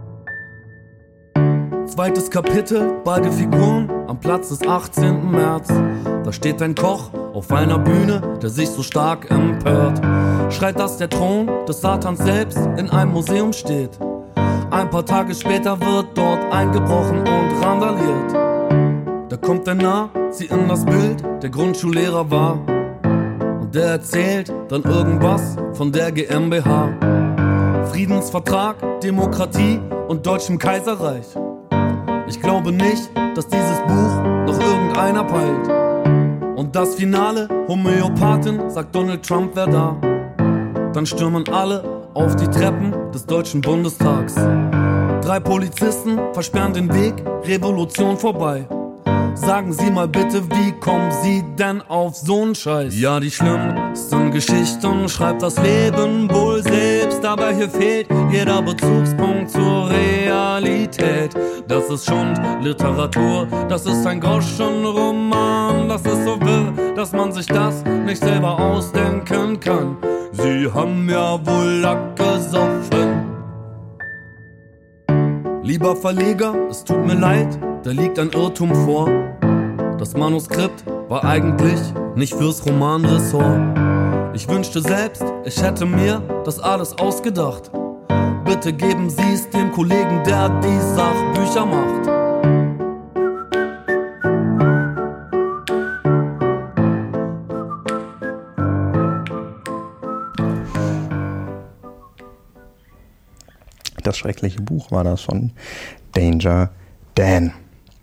Zweites Kapitel, beide Figuren am Platz des 18. März. Da steht ein Koch auf einer Bühne, der sich so stark empört. Schreit, dass der Thron des Satans selbst in einem Museum steht. Ein paar Tage später wird dort eingebrochen und randaliert. Da kommt der Nazi in das Bild, der Grundschullehrer war. Und der erzählt dann irgendwas von der GmbH. Friedensvertrag, Demokratie und Deutschem Kaiserreich. Ich glaube nicht, dass dieses Buch noch irgendeiner peilt. Und das Finale, Homöopathin, sagt Donald Trump, wer da? Dann stürmen alle auf die Treppen des Deutschen Bundestags. 3 Polizisten versperren den Weg, Revolution vorbei. Sagen Sie mal bitte, wie kommen Sie denn auf so'n Scheiß? Ja, die schlimmsten Geschichten schreibt das Leben wohl selbst, aber hier fehlt jeder Bezugspunkt zur Realität. Das ist Schundliteratur, das ist ein Groschenroman, das ist so wirr, dass man sich das nicht selber ausdenken kann. Sie haben ja wohl Lack gesoffen. Lieber Verleger, es tut mir leid, da liegt ein Irrtum vor. Das Manuskript war eigentlich nicht fürs Romanressort. Ich wünschte selbst, ich hätte mir das alles ausgedacht. Bitte geben Sie es dem Kollegen, der die Sachbücher macht. Das schreckliche Buch war das von Danger Dan.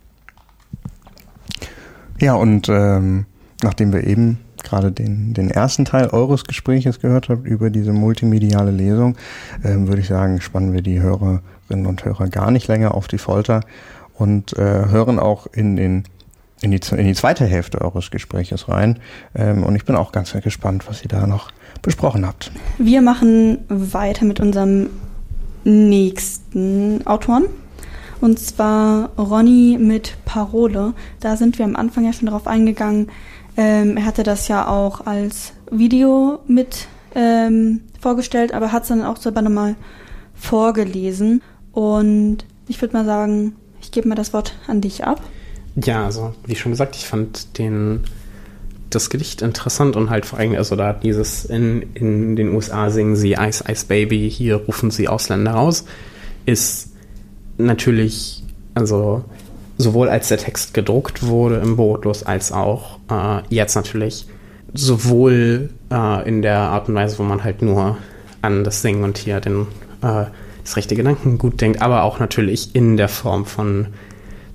Ja, und nachdem wir eben gerade den ersten Teil eures Gespräches gehört habt über diese multimediale Lesung, würde ich sagen, spannen wir die Hörerinnen und Hörer gar nicht länger auf die Folter und hören auch in die zweite Hälfte eures Gespräches rein. Und ich bin auch ganz gespannt, was ihr da noch besprochen habt. Wir machen weiter mit unserem nächsten Autoren. Und zwar Ronny mit Parole. Da sind wir am Anfang ja schon drauf eingegangen. Er hatte das ja auch als Video mit vorgestellt, aber hat es dann auch selber nochmal vorgelesen. Und ich würde mal sagen, ich gebe mal das Wort an dich ab. Ja, also wie schon gesagt, ich fand das Gedicht interessant und halt vor allem, also da dieses in den USA singen sie Ice Ice Baby, hier rufen sie Ausländer raus, ist natürlich, also sowohl als der Text gedruckt wurde im Brotlos, als auch jetzt natürlich sowohl in der Art und Weise, wo man halt nur an das Singen und hier das rechte Gedankengut denkt, aber auch natürlich in der Form von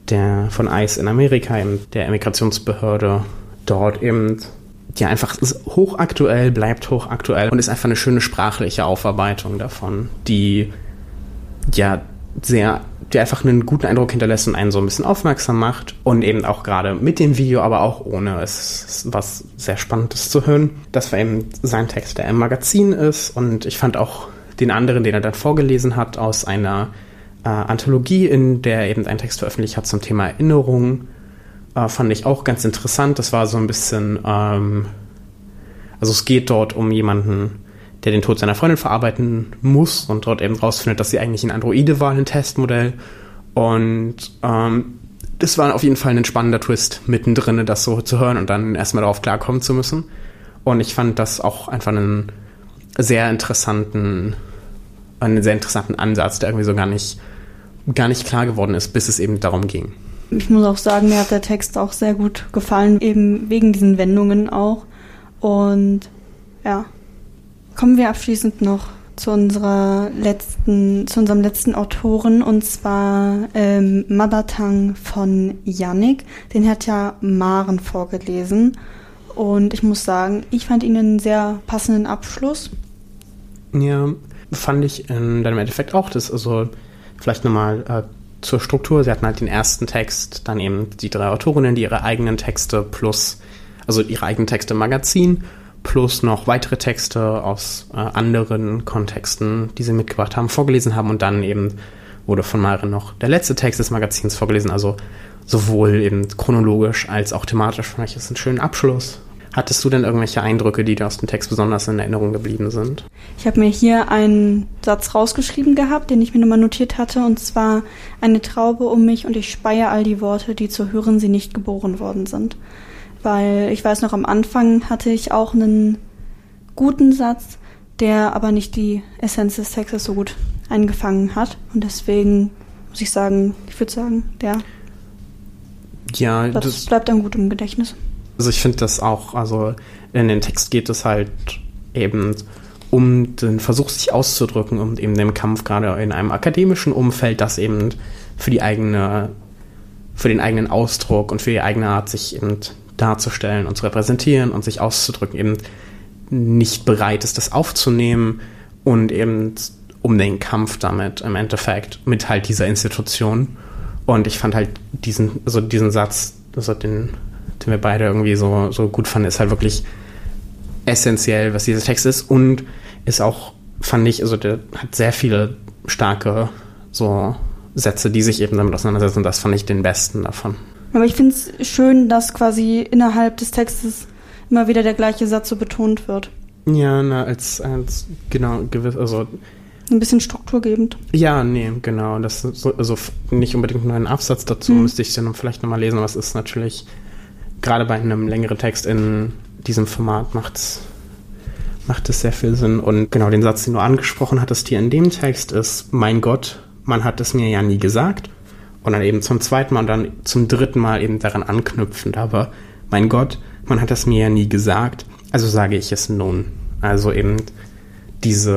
von ICE in Amerika, eben der Immigrationsbehörde dort eben, ja, einfach hochaktuell, bleibt hochaktuell und ist einfach eine schöne sprachliche Aufarbeitung davon, die ja die einfach einen guten Eindruck hinterlässt und einen so ein bisschen aufmerksam macht und eben auch gerade mit dem Video, aber auch ohne. Es ist was sehr Spannendes zu hören. Das war eben sein Text, der im Magazin ist, und ich fand auch den anderen, den er dann vorgelesen hat, aus einer Anthologie, in der er eben einen Text veröffentlicht hat zum Thema Erinnerung, fand ich auch ganz interessant. Das war so ein bisschen, also es geht dort um jemanden, der den Tod seiner Freundin verarbeiten muss und dort eben rausfindet, dass sie eigentlich ein Androide war, ein Testmodell. Und das war auf jeden Fall ein spannender Twist mittendrin, das so zu hören und dann erstmal darauf klarkommen zu müssen. Und ich fand das auch einfach einen sehr interessanten Ansatz, der irgendwie so gar nicht klar geworden ist, bis es eben darum ging. Ich muss auch sagen, mir hat der Text auch sehr gut gefallen, eben wegen diesen Wendungen auch. Und ja, kommen wir abschließend noch zu unserem letzten Autoren, und zwar Mother Tongue von Yannick. Den hat ja Maren vorgelesen. Und ich muss sagen, ich fand ihn einen sehr passenden Abschluss. Ja, fand ich dann im Endeffekt auch. Das, also vielleicht nochmal zur Struktur. Sie hatten halt den ersten Text, dann eben die 3 Autorinnen, die ihre eigenen Texte im Magazin, plus noch weitere Texte aus anderen Kontexten, die sie mitgebracht haben, vorgelesen haben, und dann eben wurde von Maren noch der letzte Text des Magazins vorgelesen, also sowohl eben chronologisch als auch thematisch. Fand ich das einen schönen Abschluss. Hattest du denn irgendwelche Eindrücke, die dir aus dem Text besonders in Erinnerung geblieben sind? Ich habe mir hier einen Satz rausgeschrieben gehabt, den ich mir nochmal notiert hatte, und zwar: Eine Traube um mich und ich speie all die Worte, die zu hören sie nicht geboren worden sind. Weil ich weiß noch, am Anfang hatte ich auch einen guten Satz, der aber nicht die Essenz des Textes so gut eingefangen hat. Und deswegen muss ich sagen, das bleibt einem gut im Gedächtnis. Also ich finde das auch, also in dem Text geht es halt eben um den Versuch, sich auszudrücken und eben den Kampf gerade in einem akademischen Umfeld, das eben für den eigenen Ausdruck und für die eigene Art, sich eben darzustellen und zu repräsentieren und sich auszudrücken, eben nicht bereit ist, das aufzunehmen, und eben um den Kampf damit im Endeffekt mit halt dieser Institution. Und ich fand halt diesen Satz, also den wir beide irgendwie so gut fanden, ist halt wirklich essentiell, was dieser Text ist, und ist auch, fand ich, also der hat sehr viele starke so Sätze, die sich eben damit auseinandersetzen, und das fand ich den besten davon. Aber ich finde es schön, dass quasi innerhalb des Textes immer wieder der gleiche Satz so betont wird. Ja, als genau, gewiss, also ein bisschen strukturgebend. Ja, nee, genau. Das ist so, also nicht unbedingt nur ein Absatz dazu, müsste ich dann vielleicht nochmal lesen, aber es ist natürlich, gerade bei einem längeren Text in diesem Format macht es sehr viel Sinn. Und genau, den Satz, den du angesprochen hattest hier in dem Text, ist: Mein Gott, man hat es mir ja nie gesagt. Und dann eben zum zweiten Mal und dann zum dritten Mal eben daran anknüpfend. Aber mein Gott, man hat es mir ja nie gesagt, also sage ich es nun. Also eben dieses,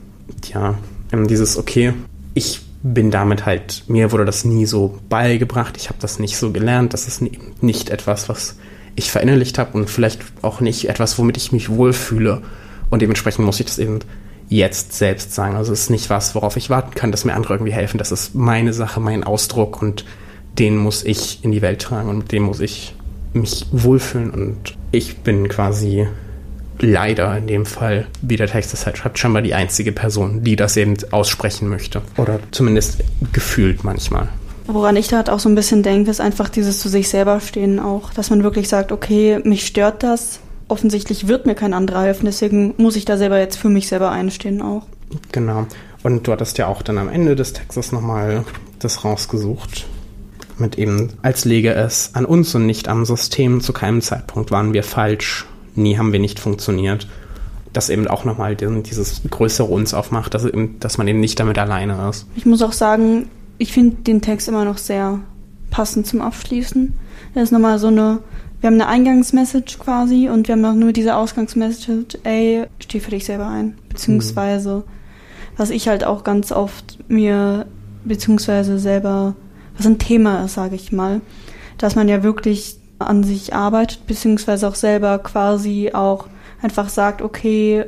okay, ich bin damit halt, mir wurde das nie so beigebracht, ich habe das nicht so gelernt, das ist nicht etwas, was ich verinnerlicht habe und vielleicht auch nicht etwas, womit ich mich wohlfühle. Und dementsprechend muss ich das eben jetzt selbst sagen. Also es ist nicht was, worauf ich warten kann, dass mir andere irgendwie helfen. Das ist meine Sache, mein Ausdruck, und den muss ich in die Welt tragen und mit dem muss ich mich wohlfühlen. Und ich bin quasi leider in dem Fall, wie der Text es halt schreibt, scheinbar die einzige Person, die das eben aussprechen möchte. Oder zumindest gefühlt manchmal. Woran ich da halt auch so ein bisschen denke, ist einfach dieses zu sich selber stehen auch. Dass man wirklich sagt, okay, mich stört das. Offensichtlich wird mir kein anderer helfen, deswegen muss ich da selber jetzt für mich selber einstehen auch. Genau. Und du hattest ja auch dann am Ende des Textes nochmal das rausgesucht. Mit eben, als läge es an uns und nicht am System. Zu keinem Zeitpunkt waren wir falsch. Nie haben wir nicht funktioniert. Das eben auch nochmal dieses größere Uns aufmacht, dass man eben nicht damit alleine ist. Ich muss auch sagen, ich finde den Text immer noch sehr passend zum Abschließen. Das ist nochmal wir haben eine Eingangsmessage quasi und wir haben auch nur diese Ausgangsmessage, ey, steh für dich selber ein. Beziehungsweise, was ich halt auch ganz oft mir, beziehungsweise selber ein Thema ist, sage ich mal. Dass man ja wirklich an sich arbeitet, beziehungsweise auch selber quasi auch einfach sagt, okay,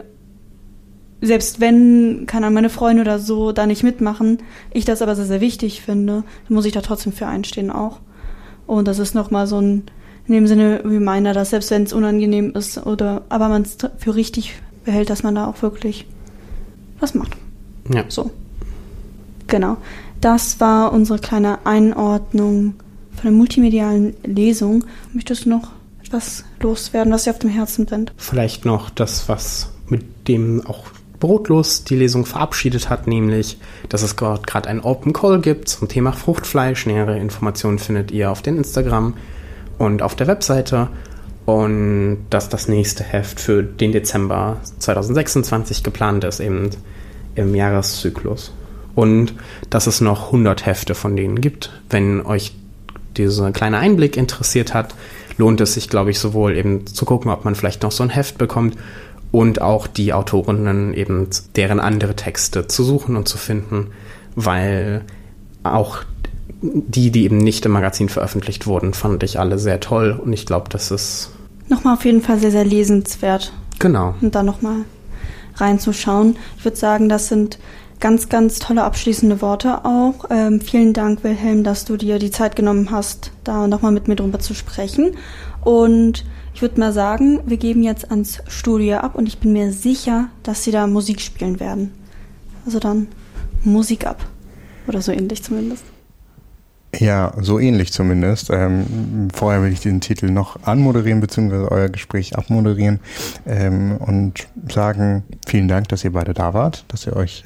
selbst wenn, keine Ahnung, meine Freunde oder so da nicht mitmachen, ich das aber sehr, sehr wichtig finde, dann muss ich da trotzdem für einstehen auch. Und das ist nochmal so ein, in dem Sinne, Reminder, dass selbst wenn es unangenehm ist aber man es für richtig behält, dass man da auch wirklich was macht. Ja. So. Genau. Das war unsere kleine Einordnung von der multimedialen Lesung. Möchtest du noch etwas loswerden, was dir auf dem Herzen brennt? Vielleicht noch das, was mit dem auch Brotlos die Lesung verabschiedet hat, nämlich, dass es gerade ein Open Call gibt zum Thema Fruchtfleisch. Nähere Informationen findet ihr auf den Instagram und auf der Webseite. Und dass das nächste Heft für den Dezember 2026 geplant ist, eben im Jahreszyklus. Und dass es noch 100 Hefte von denen gibt. Wenn euch dieser kleine Einblick interessiert hat, lohnt es sich, glaube ich, sowohl eben zu gucken, ob man vielleicht noch so ein Heft bekommt und auch die Autorinnen eben deren andere Texte zu suchen und zu finden, weil auch die eben nicht im Magazin veröffentlicht wurden, fand ich alle sehr toll und ich glaube, das ist nochmal auf jeden Fall sehr, sehr lesenswert. Genau. Und da nochmal reinzuschauen. Ich würde sagen, das sind ganz, ganz tolle abschließende Worte auch. Vielen Dank, Wilhelm, dass du dir die Zeit genommen hast, da nochmal mit mir drüber zu sprechen. Und ich würde mal sagen, wir geben jetzt ans Studio ab und ich bin mir sicher, dass sie da Musik spielen werden. Also dann Musik ab. Oder so ähnlich zumindest. Ja, so ähnlich zumindest. Vorher will ich den Titel noch anmoderieren, beziehungsweise euer Gespräch abmoderieren und sagen, vielen Dank, dass ihr beide da wart, dass ihr euch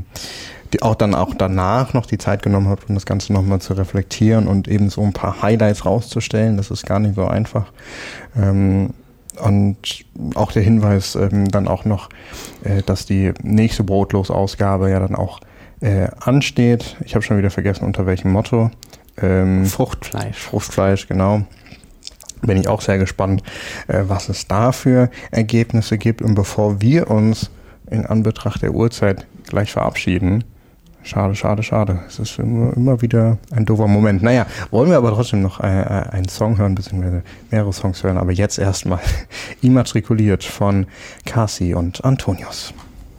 auch danach noch die Zeit genommen habt, um das Ganze nochmal zu reflektieren und eben so ein paar Highlights rauszustellen. Das ist gar nicht so einfach. Und auch der Hinweis dann auch noch, dass die nächste Brotlos-Ausgabe ja dann auch ansteht. Ich habe schon wieder vergessen, unter welchem Motto. Fruchtfleisch, genau. Bin ich auch sehr gespannt, was es da für Ergebnisse gibt. Und bevor wir uns in Anbetracht der Uhrzeit gleich verabschieden, schade. Es ist immer wieder ein doofer Moment. Naja, wollen wir aber trotzdem noch einen Song hören, beziehungsweise mehrere Songs hören. Aber jetzt erstmal Immatrikuliert von Cassie und Antonius.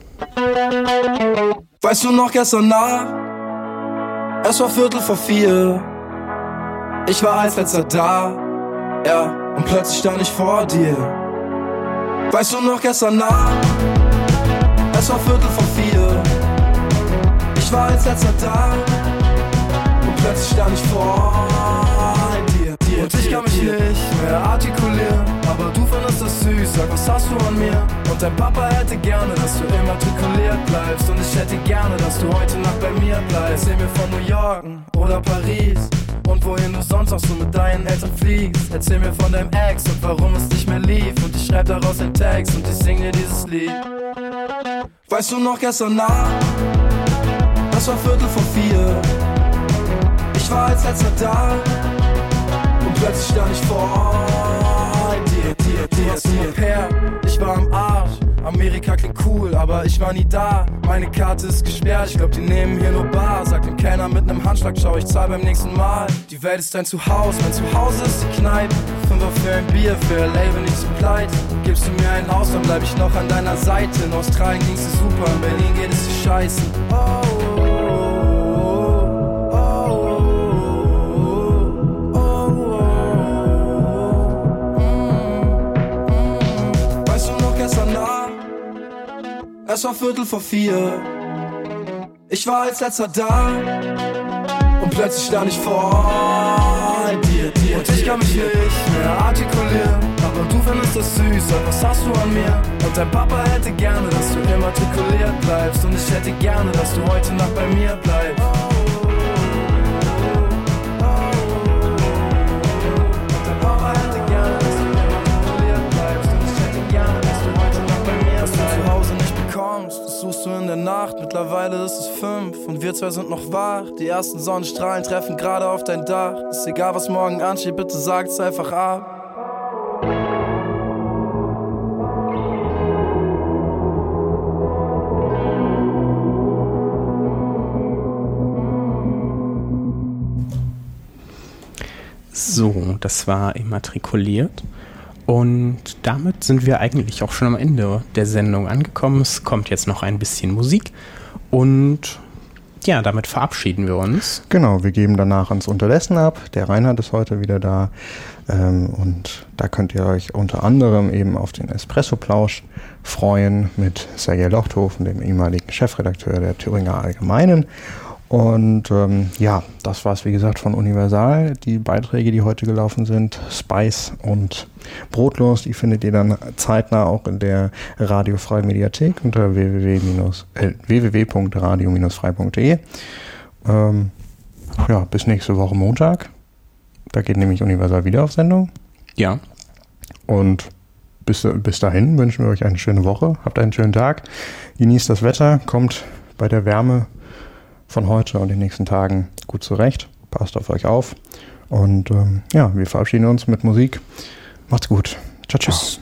Weißt du noch gestern Nacht? Es war 3:45. Ich war als letzter da, ja, und plötzlich stand ich vor dir. Weißt du noch gestern Nacht? Es war 3:45. Ich war als letzter da, und plötzlich stand ich vor dir. Und ich kann mich nicht mehr artikulieren, aber du findest das süß, sag, was hast du an mir? Und dein Papa hätte gerne, dass du immatrikuliert bleibst. Und ich hätte gerne, dass du heute Nacht bei mir bleibst. Erzähl mir von New York oder Paris und wohin du sonst auch so mit deinen Eltern fliegst. Erzähl mir von deinem Ex und warum es nicht mehr lief. Und ich schreib daraus den Text und ich sing dir dieses Lied. Weißt du noch gestern Nacht? Es war 3:45. Ich war als letzter da, und plötzlich stand ich vor dir. Ich war am Arsch, Amerika klingt cool, aber ich war nie da. Meine Karte ist gesperrt, ich glaub die nehmen hier nur Bar. Sag dem Kellner mit nem Handschlag, schau, ich zahl beim nächsten Mal. Die Welt ist dein Zuhause, mein Zuhause ist die Kneipe. 5er für ein Bier, für LA bin ich zu pleite. Gibst du mir ein Haus, dann bleib ich noch an deiner Seite. In Australien ging's dir super, in Berlin geht es dir scheiße. Es war 3:45. Ich war als letzter da, und plötzlich stand ich vor dir. Und ich kann mich nicht mehr artikulieren, aber du findest das süß, sag, was hast du an mir? Und dein Papa hätte gerne, dass du immatrikuliert bleibst. Und ich hätte gerne, dass du heute Nacht bei mir bleibst. Das suchst du in der Nacht, mittlerweile ist es 5 und wir zwei sind noch wach. Die ersten Sonnenstrahlen treffen gerade auf dein Dach. Ist egal, was morgen ansteht, bitte sag's einfach ab. So, das war immatrikuliert. Und damit sind wir eigentlich auch schon am Ende der Sendung angekommen. Es kommt jetzt noch ein bisschen Musik. Und ja, damit verabschieden wir uns. Genau, wir geben danach ans Unterdessen ab. Der Reinhard ist heute wieder da. Und da könnt ihr euch unter anderem eben auf den Espresso-Plausch freuen mit Sergej Lochthofen, dem ehemaligen Chefredakteur der Thüringer Allgemeinen. Und ja, das war es wie gesagt von Universal. Die Beiträge, die heute gelaufen sind, Spice und Brotlos, die findet ihr dann zeitnah auch in der radiofreien Mediathek unter www.radio-frei.de. Ja, bis nächste Woche Montag. Da geht nämlich Universal wieder auf Sendung. Ja. Und bis dahin wünschen wir euch eine schöne Woche. Habt einen schönen Tag. Genießt das Wetter. Kommt bei der Wärme von heute und den nächsten Tagen gut zurecht. Passt auf euch auf. Und ja, wir verabschieden uns mit Musik. Macht's gut. Ciao, ciao. Tschüss.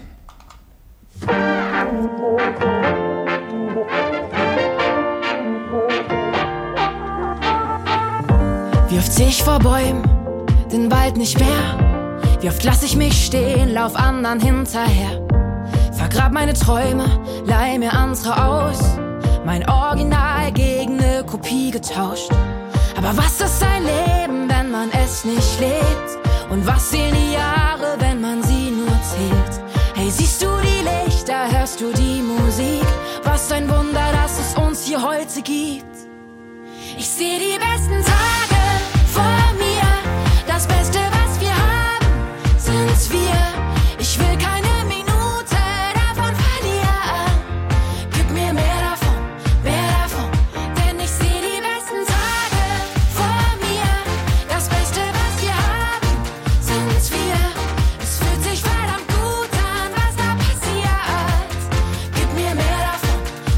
Wie oft seh ich vor Bäumen den Wald nicht mehr? Wie oft lass ich mich stehen, lauf anderen hinterher? Vergrab meine Träume, leih mir andere aus. Mein Original gegen ne Kopie getauscht. Aber was ist ein Leben, wenn man es nicht lebt? Und was sehen die Jahre, wenn man sie nur zählt? Hey, siehst du die Lichter, hörst du die Musik? Was ein Wunder, dass es uns hier heute gibt. Ich seh die besten Tage vor mir. Das Beste, was wir haben, sind's wir. Ich will keine Minute davon verlieren. Gib mir mehr davon, denn ich seh die besten Tage vor mir. Das Beste, was wir haben, sind's wir. Es fühlt sich verdammt gut an, was da passiert. Gib mir mehr davon,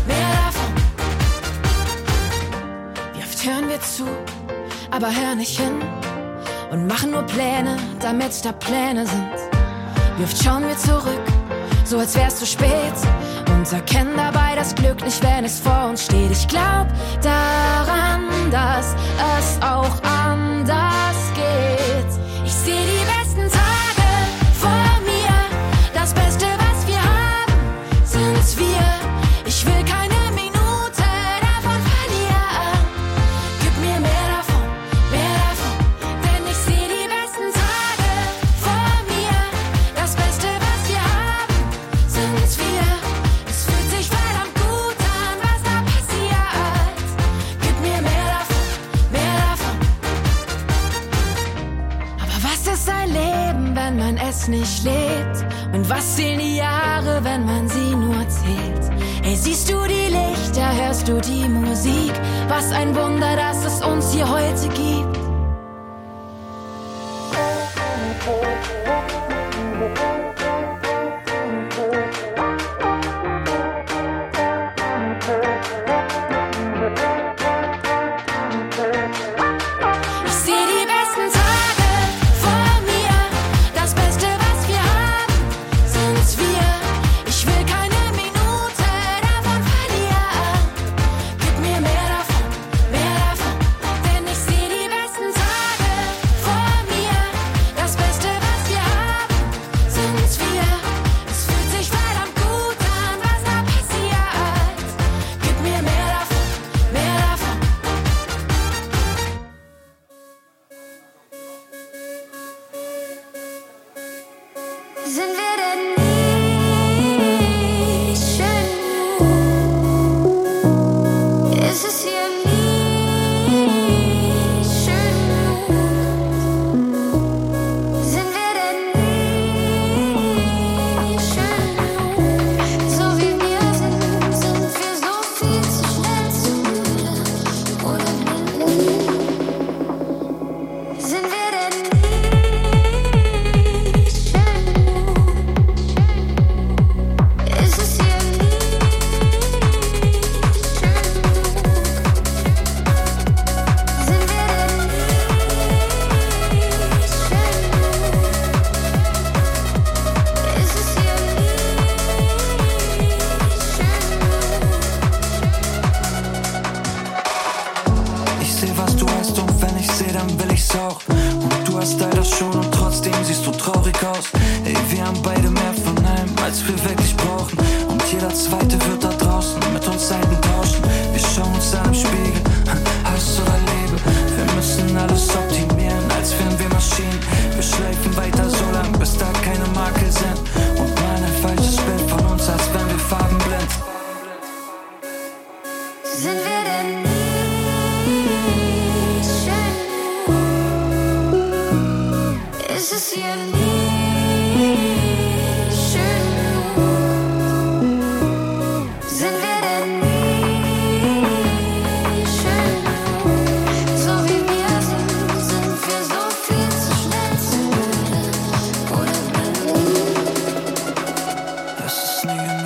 Wie oft hören wir zu, aber hören nicht hin und machen nur Pläne, damit da Pläne sind. Wie oft schauen wir zurück, so als wär's zu spät und erkennen dabei das Glück nicht, wenn es vor uns steht. Ich glaub daran, dass es auch anders geht. Ich seh die besten Tage vor mir. Das Beste, was wir haben, sind's wir. Ich will keine Minute davon verlieren. Gib mir mehr davon, denn ich seh die besten Tage vor mir. Das Beste, was wir haben, sind's wir. Es fühlt sich verdammt gut an, was da passiert. Gib mir mehr davon. Aber was ist ein Leben, wenn man es nicht lebt? Und was zählen die Jahre, wenn man sie nur zählt? Hey, siehst du die Lichter, hörst du die Musik? Was ein Wunder, dass es uns hier heute gibt. Ich seh die besten Tage vor mir. Das Beste, was wir haben, sind's wir. Ich will keine Minute davon verlieren. Gib mir mehr davon, denn ich seh die besten Tage vor mir. Das Beste, was wir haben, sind's wir. Es fühlt sich verdammt gut an, was da passiert. Gib mir mehr davon. Sind wir denn nicht schön genug? Ist es hier nicht schön genug? Sind wir denn nicht schön genug? So wie wir sind wir so viel zu schnell zu müde oder blind. Sind wir denn nicht schön genug? Ist es hier nicht schön genug? Sind wir denn nicht schön genug? Ist es hier nicht schön genug? Ich seh, was du hast und wenn ich seh, dann will ich's auch. Und du hast all das schon und traurig aus. Ey, wir haben beide mehr von allem, als wir wirklich brauchen. Und jeder Zweite wird da draußen mit uns Seiten tauschen. Wir schauen uns an im Spiegel, Hass oder Liebe. Wir müssen alles optimieren, als wären wir Maschinen. Wir schleifen weiter so lang, bis da keine Makel sind. Und malen ein falsches Bild von uns, als wären wir farbenblind. Sind wir denn nie schön? Ist es hier nie schön? Sind wir denn nie schön? So wie wir sind wir so viel zu schnell zu müde. Oder es ist nie genug.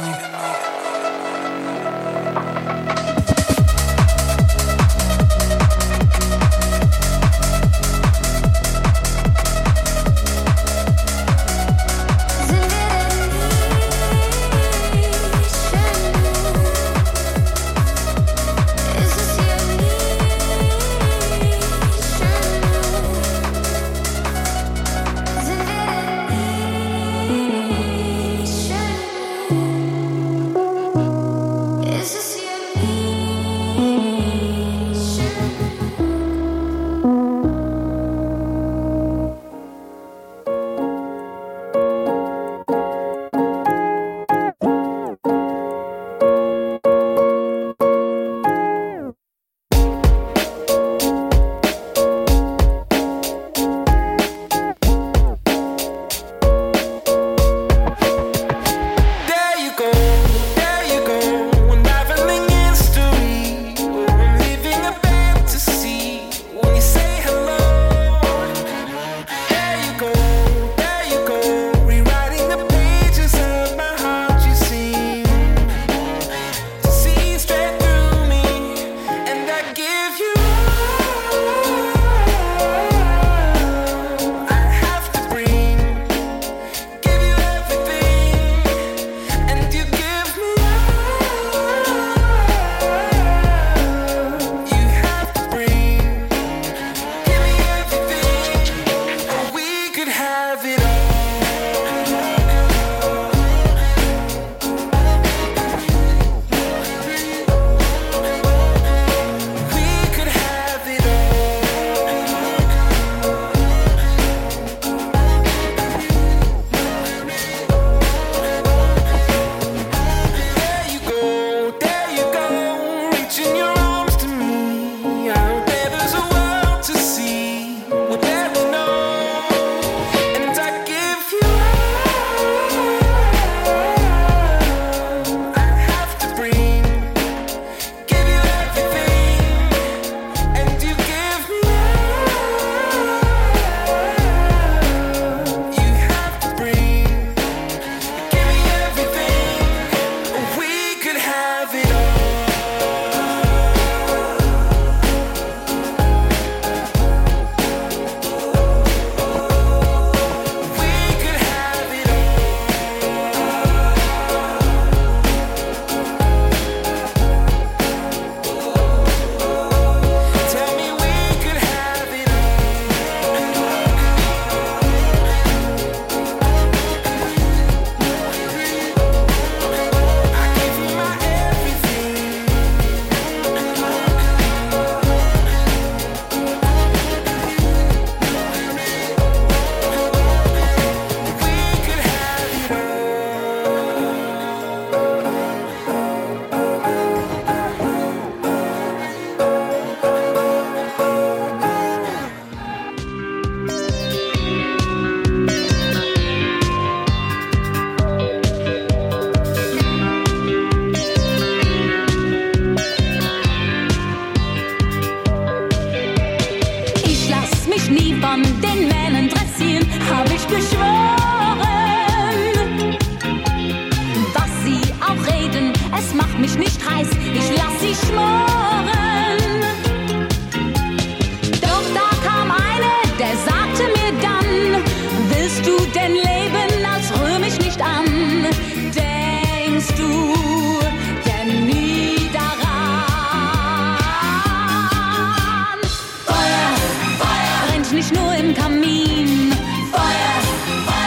nicht nur im Kamin. Feuer, Feuer.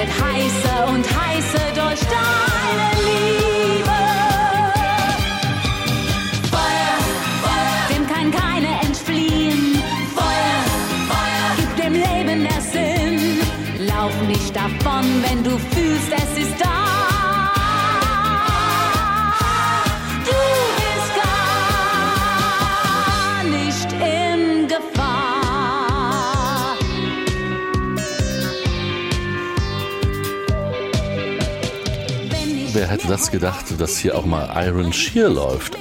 wird heißer und heißer durch deine Liebe. Feuer, Feuer, dem kann keiner entfliehen. Feuer, Feuer, gib dem Leben der Sinn. Lauf nicht davon, wenn du fühlst, es ist da. Wer hätte das gedacht, dass hier auch mal Iron Shear läuft?